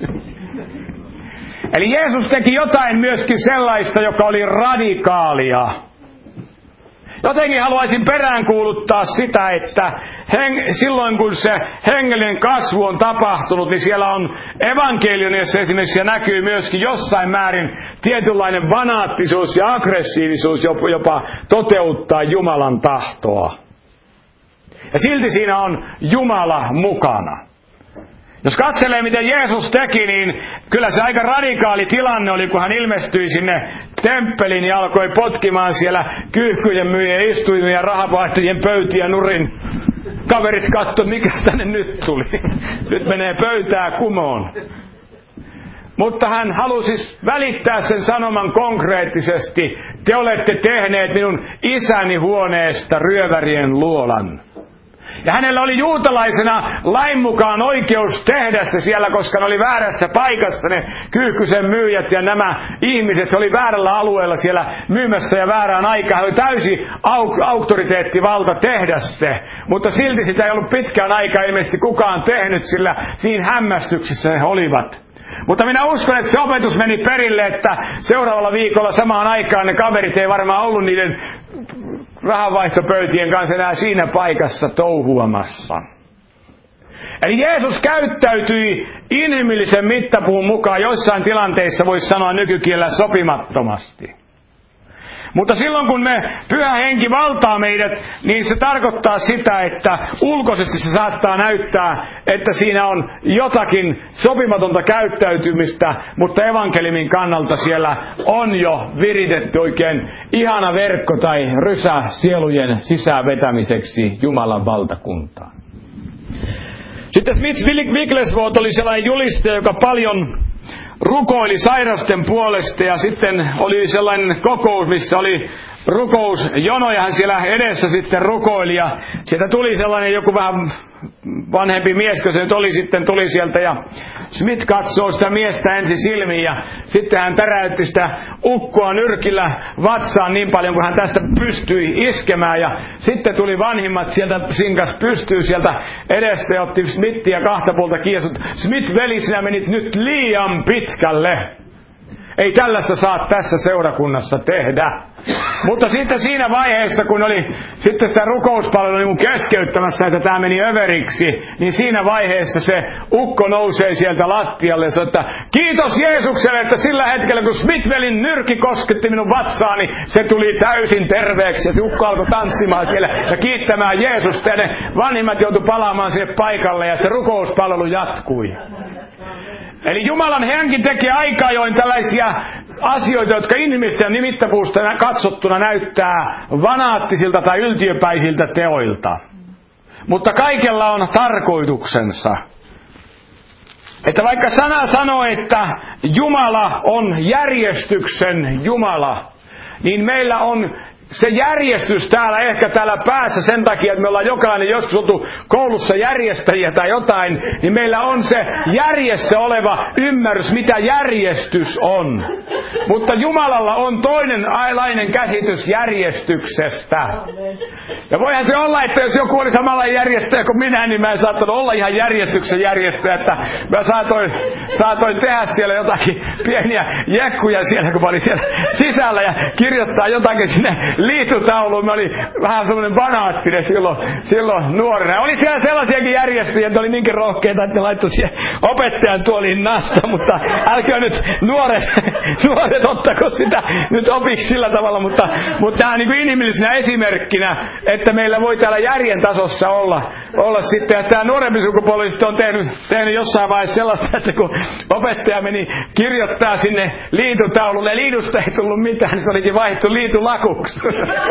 Eli Jeesus teki jotain myöskin sellaista, joka oli radikaalia. Jotenkin haluaisin peräänkuuluttaa sitä, että heng- silloin kun se hengellinen kasvu on tapahtunut, niin siellä on evankelionissa esimerkiksi ja näkyy myöskin jossain määrin tietynlainen fanaattisuus ja aggressiivisuus jopa toteuttaa Jumalan tahtoa. Ja silti siinä on Jumala mukana. Jos katselee, miten Jeesus teki, niin kyllä se aika radikaali tilanne oli, kun hän ilmestyi sinne temppeliin ja alkoi potkimaan siellä kyyhkyjen myyjien istuimia ja rahavaihtajien pöytiä nurin. Kaverit katsoi, mikä tänne nyt tuli. Nyt menee pöytää kumoon. Mutta hän halusi välittää sen sanoman konkreettisesti. Te olette tehneet minun isäni huoneesta ryövärien luolan. Ja hänellä oli juutalaisena lain mukaan oikeus tehdä se siellä, koska ne oli väärässä paikassa, ne kyyhkysen myyjät ja nämä ihmiset oli väärällä alueella siellä myymässä ja väärään aikaan. Oli täysi auk- auktoriteettivalta tehdä se, mutta silti sitä ei ollut pitkään aikaa ilmeisesti kukaan tehnyt, sillä siinä hämmästyksessä he olivat. Mutta minä uskon, että se opetus meni perille, että seuraavalla viikolla samaan aikaan ne kaverit ei varmaan ollut niiden rahanvaihtopöytien kanssa enää siinä paikassa touhuamassa. Eli Jeesus käyttäytyi inhimillisen mittapuun mukaan joissain tilanteissa, voisi sanoa nykykielellä sopimattomasti. Mutta silloin kun me Pyhä Henki valtaa meidät, niin se tarkoittaa sitä, että ulkoisesti se saattaa näyttää, että siinä on jotakin sopimatonta käyttäytymistä, mutta evankeliumin kannalta siellä on jo viritetty oikein ihana verkko tai rysä sielujen sisään vetämiseksi Jumalan valtakuntaan. Sitten Smith Wigglesworth oli sellainen julistaja, joka paljon rukoili sairasten puolesta, ja sitten oli sellainen kokous, missä oli rukousjono, ja hän siellä edessä sitten rukoili, ja sieltä tuli sellainen joku vähän vanhempi mies, kun se nyt oli sitten, tuli sieltä ja Smith katsoo sitä miestä ensin silmiin ja sitten hän täräytti sitä ukkoa nyrkillä vatsaan niin paljon, kun hän tästä pystyi iskemään ja sitten tuli vanhimmat sieltä, sinkas pystyy sieltä edestä ja otti Smithia kahta puolta kiesut. Smith, veli, sinä menit nyt liian pitkälle. Ei tällaista saa tässä seurakunnassa tehdä. Mutta sitten siinä vaiheessa, kun oli sitten sitä rukouspalvelua niin keskeyttämässä, että tämä meni överiksi, niin siinä vaiheessa se ukko nousee sieltä lattialle ja sanoo, että kiitos Jeesukselle, että sillä hetkellä, kun Smith-velin nyrki kosketti minun vatsaani, se tuli täysin terveeksi. Ja se ukko alkoi tanssimaan siellä ja kiittämään Jeesusta. Ja ne vanhimmat joutui palaamaan sinne paikalle ja se rukouspalvelu jatkui. Eli Jumalan henki tekee aika ajoin tällaisia asioita, jotka inhimillisten nimittäpuusta katsottuna näyttää vanaattisilta tai yltiöpäisiltä teoilta. Mutta kaikella on tarkoituksensa. Että vaikka sana sanoo, että Jumala on järjestyksen Jumala, niin meillä on se järjestys täällä ehkä täällä päässä sen takia, että me ollaan jokainen joskus oltu koulussa järjestäjiä tai jotain, niin meillä on se järjessä oleva ymmärrys, mitä järjestys on. Mutta Jumalalla on toinenlainen käsitys järjestyksestä. Ja voihan se olla, että jos joku oli samalla järjestäjä kuin minä, niin mä en saattanut olla ihan järjestyksen järjestäjä, että mä saatoin, saatoin tehdä siellä jotakin pieniä jekkuja siellä, kun mä olin siellä sisällä ja kirjoittaa jotakin sinne liitutauluun. Mä olin vähän semmoinen banaattinen silloin, silloin nuorena. Oli siellä sellaisiakin järjestäjiä, että oli niinkin rohkeita, että ne laittoi siihen opettajan tuoliin nasta, mutta älkää nyt nuoret, nuoret ottako sitä nyt opiksi sillä tavalla, mutta, mutta tämä on niin kuin inhimillisenä esimerkkinä, että meillä voi täällä järjen tasossa olla, olla sitten, että tämä nuorempi sukupolvi on tehnyt, tehnyt jossain vaiheessa sellaista, että kun opettaja meni kirjoittaa sinne liitutaululle ja liidusta ei tullut mitään, niin se olikin vaihdettu liitulakuksi.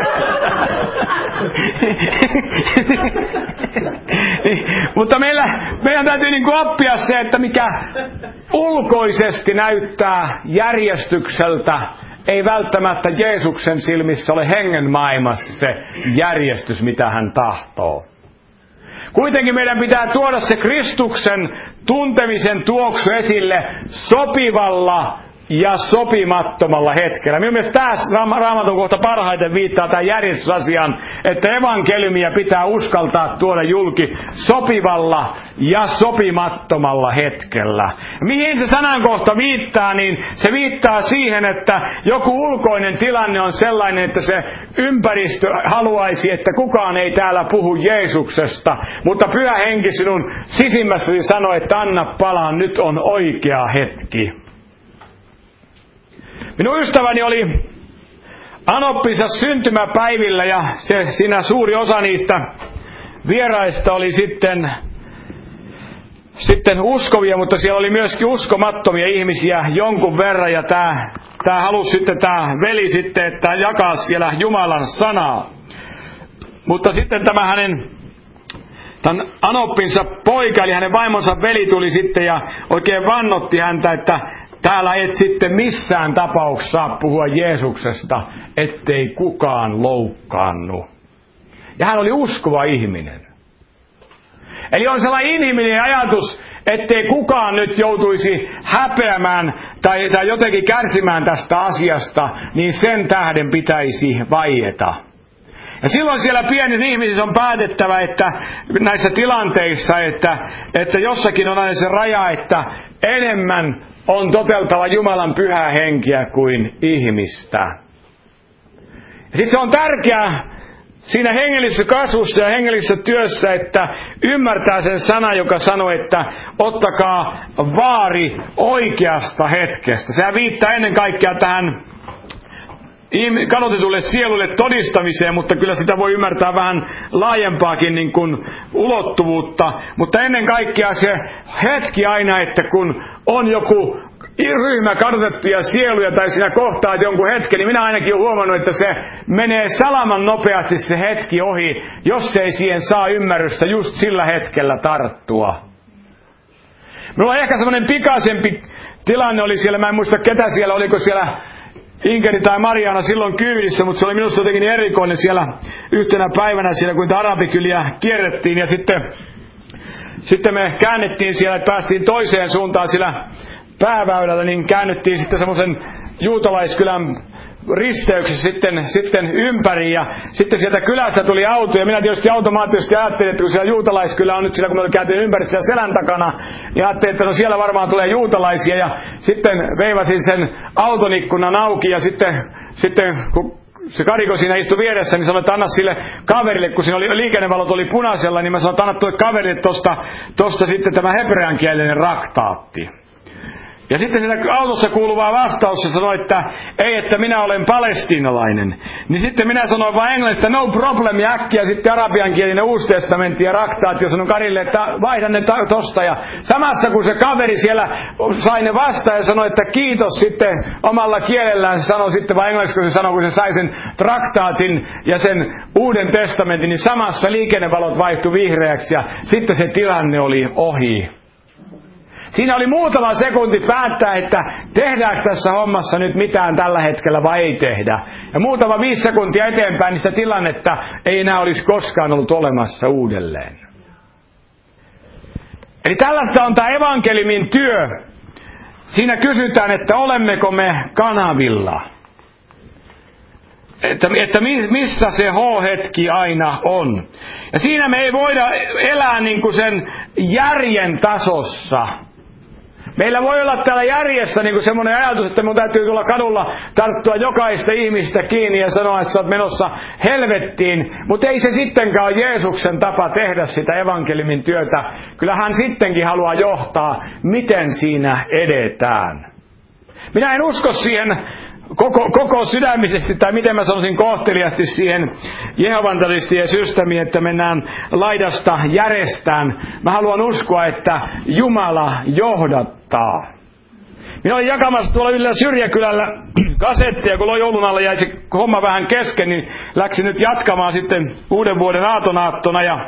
Mutta meillä, meidän täytyy niin kuin oppia se, että mikä ulkoisesti näyttää järjestykseltä, ei välttämättä Jeesuksen silmissä ole hengen maailmassa se järjestys, mitä hän tahtoo. Kuitenkin meidän pitää tuoda se Kristuksen tuntemisen tuoksu esille sopivalla ja sopimattomalla hetkellä. Minun mielestä tämä Raamatun kohta parhaiten viittaa tämän järjestysasian, että evankeliumia pitää uskaltaa tuoda julki sopivalla ja sopimattomalla hetkellä. Mihin se sanankohta viittaa, niin se viittaa siihen, että joku ulkoinen tilanne on sellainen, että se ympäristö haluaisi, että kukaan ei täällä puhu Jeesuksesta, mutta Pyhä Henki sinun sisimmässäsi sanoo, että anna palaa, nyt on oikea hetki. Minun ystäväni oli anoppinsa syntymäpäivillä ja se, siinä suuri osa niistä vieraista oli sitten, sitten uskovia, mutta siellä oli myöskin uskomattomia ihmisiä jonkun verran ja tämä, tämä halusi sitten tämä veli sitten, että jakaa siellä Jumalan sanaa. Mutta sitten tämä hänen tämän anoppinsa poika, eli hänen vaimonsa veli tuli sitten ja oikein vannotti häntä, että täällä et sitten missään tapauksessa saa puhua Jeesuksesta, ettei kukaan loukkaannu. Ja hän oli uskova ihminen. Eli on sellainen inhimillinen ajatus, ettei kukaan nyt joutuisi häpeämään tai, tai jotenkin kärsimään tästä asiasta, niin sen tähden pitäisi vaieta. Ja silloin siellä pienissä ihmisissä on päätettävä, että näissä tilanteissa, että, että jossakin on aina se raja, että enemmän on toteltava Jumalan pyhää henkiä kuin ihmistä. Sitten se on tärkeää siinä hengellisessä kasvussa ja hengellisessä työssä, että ymmärtää sen sanan, joka sanoo, että ottakaa vaari oikeasta hetkestä. Sehän viittaa ennen kaikkea tähän kadotetulle sielulle todistamiseen, mutta kyllä sitä voi ymmärtää vähän laajempaakin niin kuin ulottuvuutta. Mutta ennen kaikkea se hetki aina, että kun on joku ryhmä kadotettuja sieluja tai siinä kohtaa jonkun hetken, niin minä ainakin olen huomannut, että se menee salaman nopeasti se hetki ohi, jos ei siihen saa ymmärrystä just sillä hetkellä tarttua. Minulla on ehkä semmoinen pikaisempi tilanne oli siellä, mä en muista ketä siellä, oliko siellä Inkeri tai Mariana silloin kyydissä, mutta se oli minusta jotenkin erikoinen siellä yhtenä päivänä siellä, kun arabikyliä kierrettiin ja sitten sitten me käännettiin siellä, että päästiin toiseen suuntaan sillä pääväylällä, niin käännyttiin sitten semmoisen juutalaiskylän risteyksessä sitten, sitten ympäri, ja sitten sieltä kylästä tuli auto, ja minä tietysti automaattisesti ajattelin, että kun siellä juutalaiskylä on nyt siellä, kun me käytiin ympäri siellä selän takana, niin ajattelin, että no siellä varmaan tulee juutalaisia, ja sitten veivasin sen auton ikkunan auki, ja sitten, sitten kun se kariko siinä istui vieressä, niin sanoin, että anna sille kaverille, kun siinä oli, liikennevalot oli punaisella, niin mä sanoin, että anna tuolle kaverille tosta, tosta sitten tämä hebreankielinen raktaatti. Ja sitten siinä autossa kuuluvaa vastaus se sanoi, että ei, että minä olen palestiinalainen. Niin sitten minä sanoin vaan englannista, no problem, ja äkkiä sitten arabiankielinen uusi testamentti ja raktaatti, ja sanoin Karille, että vaihdan ne tosta. Ja samassa kun se kaveri siellä sai ne vastaan ja sanoi, että kiitos sitten omalla kielellään, se sanoi sitten vaan englanniksi, kun se sanoi, kun se sai sen traktaatin ja sen uuden testamentin, niin samassa liikennevalot vaihtui vihreäksi, ja sitten se tilanne oli ohi. Siinä oli muutama sekunti päättää, että tehdäänkö tässä hommassa nyt mitään tällä hetkellä vai ei tehdä. Ja muutama viisi sekuntia eteenpäin, niin sitä tilannetta ei enää olisi koskaan ollut olemassa uudelleen. Eli tällaista on tämä evankeliumin työ. Siinä kysytään, että olemmeko me kanavilla. Että, että missä se H-hetki aina on. Ja siinä me ei voida elää niin kuin sen järjen tasossa. Meillä voi olla täällä järjessä niin kuin semmoinen ajatus, että mun täytyy tulla kadulla tarttua jokaista ihmistä kiinni ja sanoa, että sä oot menossa helvettiin. Mutta ei se sittenkään ole Jeesuksen tapa tehdä sitä evankeliumin työtä. Kyllä hän sittenkin haluaa johtaa, miten siinä edetään. Minä en usko siihen koko, koko sydämisesti, tai miten mä sanoisin kohteliasti siihen Jehovan todistajien systeemiin, että mennään laidasta järjestään. Mä haluan uskoa, että Jumala johdattaa. Minä olin jakamassa tuolla yllä Syrjäkylällä kasettia, kun joulun alla jäi se homma vähän kesken, niin läksin nyt jatkamaan sitten uuden vuoden aatonaattona, ja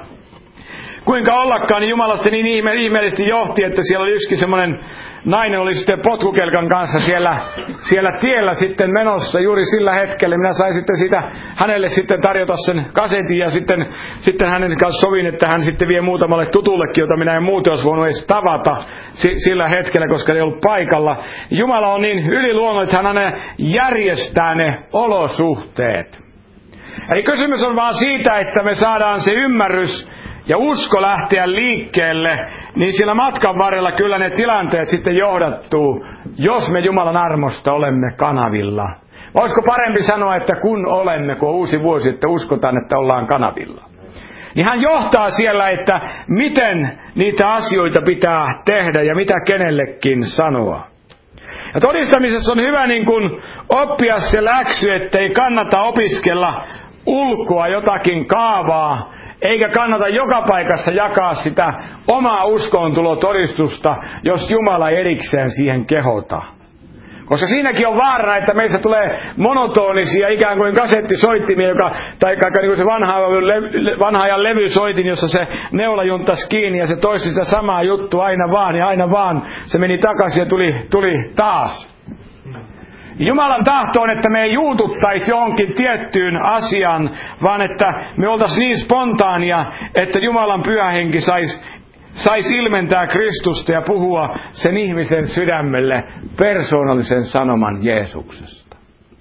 kuinka ollakaan, niin Jumala sitten niin ihme, ihmeellisesti johti, että siellä oli yksikin semmoinen nainen, oli sitten potkukelkan kanssa siellä, siellä tiellä sitten menossa juuri sillä hetkellä. Minä sain sitten sitä hänelle sitten tarjota sen kasetin, ja sitten, sitten hänen kanssa sovin, että hän sitten vie muutamalle tutullekin, jota minä en muuten olisi voinut edes tavata sillä hetkellä, koska ei ollut paikalla. Jumala on niin yliluonnollinen, että hän aina järjestää ne olosuhteet. Eli kysymys on vaan siitä, että me saadaan se ymmärrys ja usko lähteä liikkeelle, niin sillä matkan varrella kyllä ne tilanteet sitten johdattuu, jos me Jumalan armosta olemme kanavilla. Olisiko parempi sanoa, että kun olemme, kun on uusi vuosi, että uskotaan, että ollaan kanavilla. Niin hän johtaa siellä, että miten niitä asioita pitää tehdä ja mitä kenellekin sanoa. Ja todistamisessa on hyvä niin kuin oppia se läksy, että ei kannata opiskella ulkoa jotakin kaavaa, eikä kannata joka paikassa jakaa sitä omaa uskontulotodistusta, jos Jumala ei erikseen siihen kehota. Koska siinäkin on vaarana, että meistä tulee monotonisia ikään kuin kasettisoittimia, joka, tai niin kuin se vanha, vanha ajan levysoitin, jossa se neula junttasi kiinni ja se toisti sitä samaa juttua aina vaan ja aina vaan. Se meni takaisin ja tuli, tuli taas. Jumalan tahto on, että me ei juututtaisi johonkin tiettyyn asiaan, vaan että me oltaisiin niin spontaania, että Jumalan pyhä henki saisi sais ilmentää Kristusta ja puhua sen ihmisen sydämelle persoonallisen sanoman Jeesuksesta.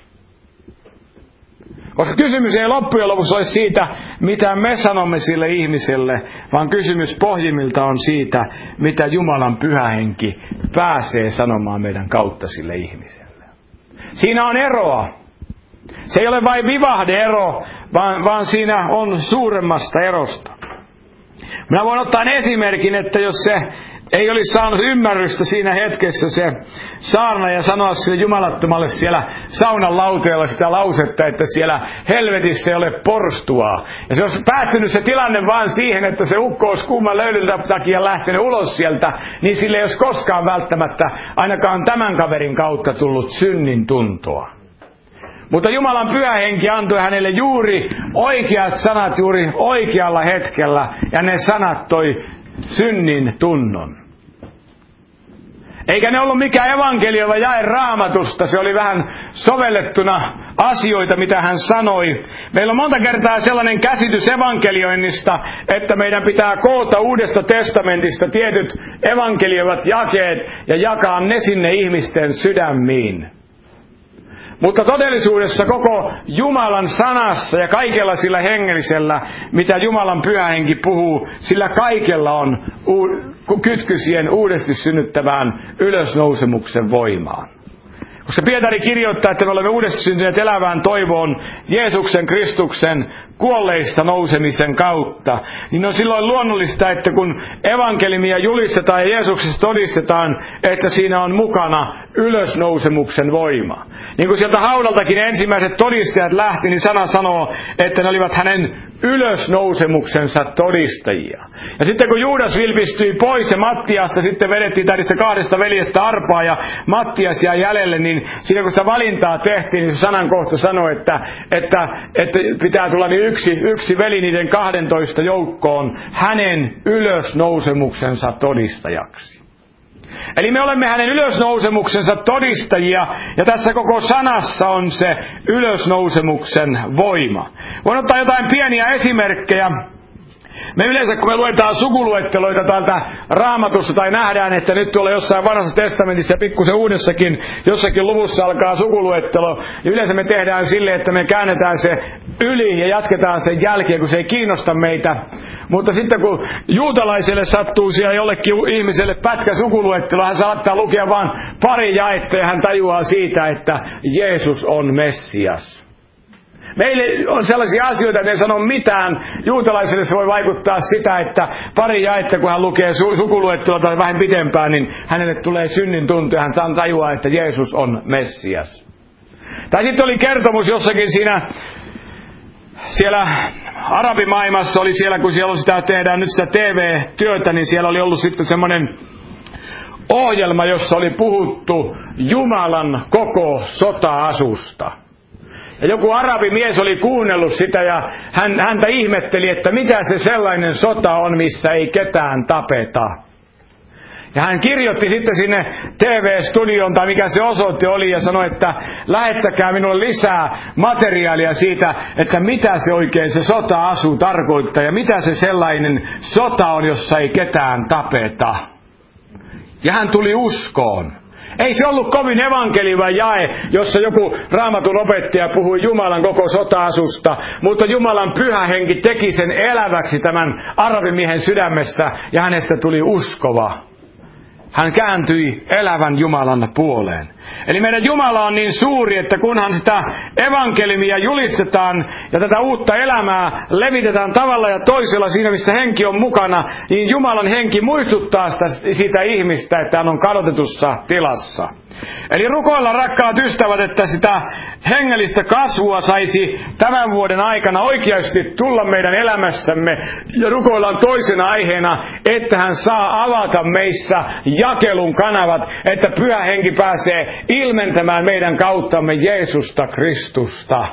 Koska kysymys ei loppujen lopuksi ole siitä, mitä me sanomme sille ihmiselle, vaan kysymys pohjimmilta on siitä, mitä Jumalan pyhä henki pääsee sanomaan meidän kautta sille ihmiselle. Siinä on eroa. Se ei ole vain vivahde-ero, vaan, vaan siinä on suuremmasta erosta. Minä voin ottaa esimerkin, että jos se ei olisi saanut ymmärrystä siinä hetkessä se saarna ja sanoa sille jumalattomalle siellä saunan lauteella sitä lausetta, että siellä helvetissä ei ole porstua. Ja se olisi päättynyt se tilanne vaan siihen, että se ukko olisi kuuman löylyn takia lähtenyt ulos sieltä, niin sille ei olisi koskaan välttämättä ainakaan tämän kaverin kautta tullut synnin tuntoa. Mutta Jumalan pyhä henki antoi hänelle juuri oikeat sanat juuri oikealla hetkellä, ja ne sanat toi synnin tunnon. Eikä ne ollut mikään evankeliova jae Raamatusta, se oli vähän sovellettuna asioita, mitä hän sanoi. Meillä on monta kertaa sellainen käsitys evankelioinnista, että meidän pitää koota Uudesta testamentista tietyt evankeliovat jakeet ja jakaa ne sinne ihmisten sydämiin. Mutta todellisuudessa koko Jumalan sanassa ja kaikella sillä hengellisellä, mitä Jumalan pyhä henki puhuu, sillä kaikella on kytkysien uudesti synnyttävään ylösnousemuksen voimaan. Koska Pietari kirjoittaa, että me olemme uudesti syntyneet elävään toivoon Jeesuksen Kristuksen kuolleista nousemisen kautta, niin on silloin luonnollista, että kun evankeliumia julistetaan ja Jeesuksesta todistetaan, että siinä on mukana ylösnousemuksen voima. Niin kuin sieltä haudaltakin ensimmäiset todistajat lähti, niin sana sanoo, että ne olivat hänen ylösnousemuksensa todistajia. Ja sitten kun Juudas vilpistyi pois ja Mattiasta sitten vedettiin tästä kahdesta veljestä arpaa ja Mattias jäi jäljelle, niin siinä kun sitä valintaa tehtiin, niin se sanankohta sanoi, että, että, että pitää tulla niin yksi, yksi veli niiden kahdentoista joukkoon hänen ylösnousemuksensa todistajaksi. Eli me olemme hänen ylösnousemuksensa todistajia, ja tässä koko sanassa on se ylösnousemuksen voima. Voin ottaa jotain pieniä esimerkkejä. Me yleensä, kun me luetaan sukuluetteloita täältä Raamatusta tai nähdään, että nyt tuolla jossain vanhassa testamentissa ja pikkusen uudessakin, jossakin luvussa alkaa sukuluettelo, niin yleensä me tehdään silleen, että me käännetään se yli ja jatketaan sen jälkeen, kun se ei kiinnosta meitä. Mutta sitten kun juutalaiselle sattuu siellä jollekin ihmiselle pätkä sukuluettelo, hän saattaa lukea vain pari jaetta ja hän tajuaa siitä, että Jeesus on Messias. Meille on sellaisia asioita, että ei sano mitään. Juutalaiselle se voi vaikuttaa sitä, että pari jaetta, kun hän lukee sukuluettelua tai vähän pitempään, niin hänelle tulee synnin tuntu ja hän tajuaa, että Jeesus on Messias. Tai sitten oli kertomus jossakin siinä, siellä arabimaailmassa oli siellä, kun siellä sitä tehdään nyt sitä T V-työtä, niin siellä oli ollut sitten semmoinen ohjelma, jossa oli puhuttu Jumalan koko sota-asusta. Ja joku arabimies oli kuunnellut sitä ja hän, häntä ihmetteli, että mitä se sellainen sota on, missä ei ketään tapeta. Ja hän kirjoitti sitten sinne T V-studioon, tai mikä se osoite oli, ja sanoi, että lähettäkää minulle lisää materiaalia siitä, että mitä se oikein se sota-asu tarkoittaa, ja mitä se sellainen sota on, jossa ei ketään tapeta. Ja hän tuli uskoon. Ei se ollut kovin evankeliva jae, jossa joku Raamatun opettaja puhui Jumalan koko sota-asusta, mutta Jumalan pyhä henki teki sen eläväksi tämän arabimiehen sydämessä, ja hänestä tuli uskova. Hän kääntyi elävän Jumalan puoleen. Eli meidän Jumala on niin suuri, että kunhan sitä evankeliumia julistetaan ja tätä uutta elämää levitetään tavalla ja toisella siinä, missä henki on mukana, niin Jumalan henki muistuttaa sitä, sitä ihmistä, että hän on kadotetussa tilassa. Eli rukoillaan, rakkaat ystävät, että sitä hengellistä kasvua saisi tämän vuoden aikana oikeasti tulla meidän elämässämme. Ja rukoillaan toisena aiheena, että hän saa avata meissä jakelun kanavat, että pyhä henki pääsee ilmentämään meidän kauttamme Jeesusta Kristusta.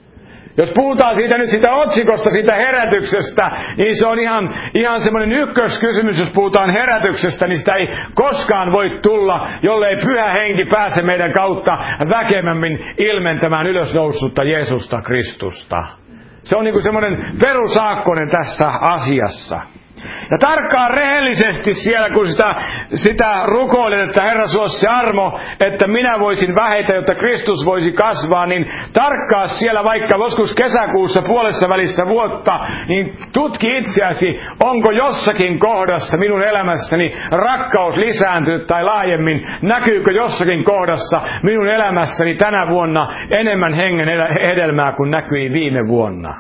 Jos puhutaan siitä nyt sitä otsikosta, siitä herätyksestä, niin se on ihan, ihan semmoinen ykköskysymys. Jos puhutaan herätyksestä, niin sitä ei koskaan voi tulla, jollei pyhä henki pääse meidän kautta väkemämmin ilmentämään ylösnoussutta Jeesusta Kristusta. Se on niin kuin semmoinen perusaakkonen tässä asiassa. Ja tarkkaan rehellisesti siellä, kun sitä, sitä rukoilet, että Herra suo se armo, että minä voisin vähetä, jotta Kristus voisi kasvaa, niin tarkkaan siellä vaikka joskus kesäkuussa puolessa välissä vuotta, niin tutki itseäsi, onko jossakin kohdassa minun elämässäni rakkaus lisääntynyt tai laajemmin, näkyykö jossakin kohdassa minun elämässäni tänä vuonna enemmän hengen hedelmää kuin näkyi viime vuonna.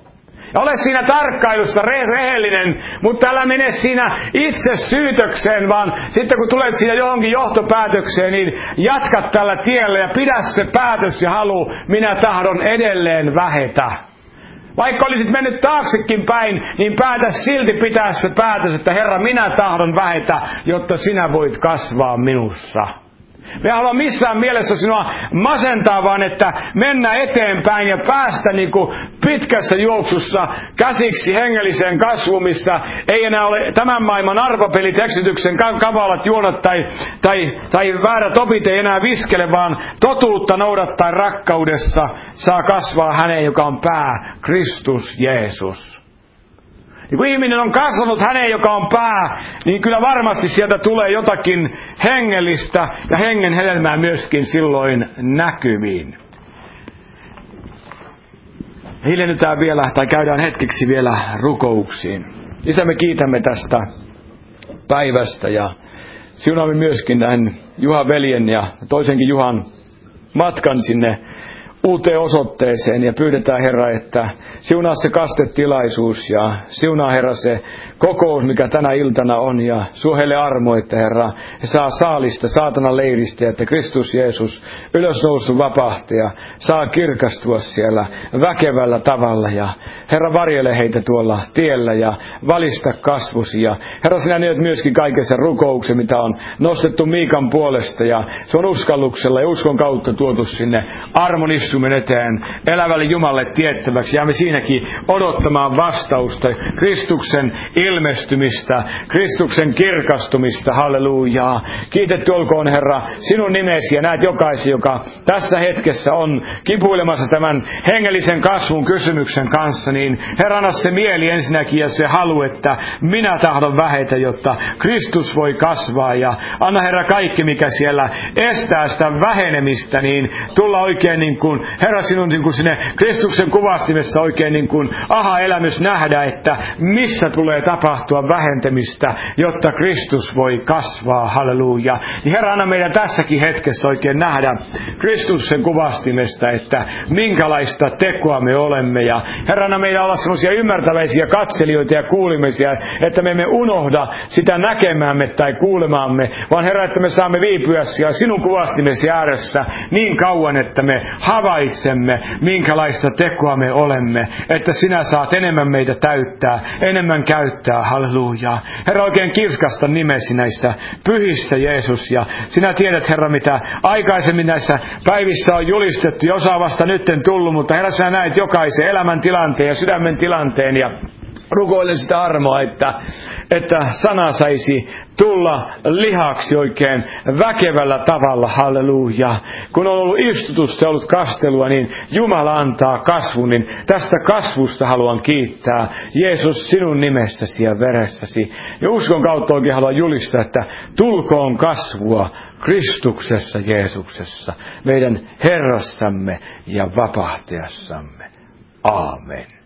Ja ole siinä tarkkailussa re- rehellinen, mutta älä mene siinä itse syytökseen, vaan sitten kun tulet siinä johonkin johtopäätökseen, niin jatka tällä tiellä ja pidä se päätös ja halu, minä tahdon edelleen vähetä. Vaikka olisit mennyt taaksekin päin, niin päätä silti pitää se päätös, että Herra, minä tahdon vähetä, jotta sinä voit kasvaa minussa. Me haluamme missään mielessä sinua masentaa, vaan että mennä eteenpäin ja päästä niin kuin pitkässä juoksussa käsiksi hengelliseen kasvuun, missä ei enää ole tämän maailman arvopelit, eksityksen kavalat juonat tai, tai, tai väärät opit ei enää viskele, vaan totuutta noudattaa rakkaudessa saa kasvaa häneen, joka on pää, Kristus Jeesus. Ja kun ihminen on kasvanut häneen, joka on pää, niin kyllä varmasti sieltä tulee jotakin hengellistä ja hengen hedelmää myöskin silloin näkyviin. Hiljennytään vielä, tai käydään hetkeksi vielä rukouksiin. Isä, me kiitämme tästä päivästä ja siunaamme myöskin näin Juhan veljen ja toisenkin Juhan matkan sinne uuteen osoitteeseen ja pyydetään, Herra, että siunaa se kastetilaisuus ja siunaa, Herra, se kokous, mikä tänä iltana on, ja suo heille armo, että, Herra, he saa saalista saatanan leiristä, että Kristus Jeesus ylösnousu vapahtaja saa kirkastua siellä väkevällä tavalla ja Herra, varjele heitä tuolla tiellä ja valista kasvusi ja Herra, sinä näet myöskin kaiken sen rukouksen, mitä on nostettu Miikan puolesta ja se on uskalluksella ja uskon kautta tuotu sinne armon istumen eteen elävälle Jumalalle tiettäväksi. Jäämme siinäkin odottamaan vastausta, Kristuksen ilmestymistä, Kristuksen kirkastumista. Hallelujaa. Kiitetty olkoon, Herra, sinun nimesi ja näet jokaisen, joka tässä hetkessä on kipuilemassa tämän hengellisen kasvun kysymyksen kanssa, niin Herra, anna se mieli ensinnäkin ja se halu, että minä tahdon vähetä, jotta Kristus voi kasvaa ja anna, Herra, kaikki mikä siellä estää sitä vähenemistä, niin tulla oikein niin kuin Herra, sinun niin kuin sinne Kristuksen kuvastimessa oikein niin kuin aha-elämys nähdä, että missä tulee tapahtua vähentämistä, jotta Kristus voi kasvaa. Halleluja. Niin Herra, anna meidän tässäkin hetkessä oikein nähdä Kristuksen kuvastimesta, että minkälaista tekoa me olemme. Ja Herra, anna meidän olla semmoisia ymmärtäväisiä katselijoita ja kuulimisia, että me emme unohda sitä näkemäämme tai kuulemaamme, vaan Herra, että me saamme viipyä siellä sinun kuvastimesi ääressä niin kauan, että me havaitsemme, minkälaista tekoa me olemme, että sinä saat enemmän meitä täyttää, enemmän käyttää. Halleluja. Herra, oikein kirkasta nimesi näissä pyhissä, Jeesus, ja sinä tiedät, Herra, mitä aikaisemmin näissä päivissä on julistettu, ja osa vasta nytten tullut, mutta Herra, sinä näet jokaisen elämän tilanteen ja sydämen tilanteen, ja rukoilen sitä armoa, että, että sana saisi tulla lihaksi oikein väkevällä tavalla. Halleluja. Kun on ollut istutusta ja ollut kastelua, niin Jumala antaa kasvun, niin tästä kasvusta haluan kiittää. Jeesus, sinun nimessäsi ja veressäsi. Ja uskon kautta oikein haluan julistaa, että tulkoon kasvua Kristuksessa Jeesuksessa, meidän Herrassamme ja vapahtajassamme. Aamen.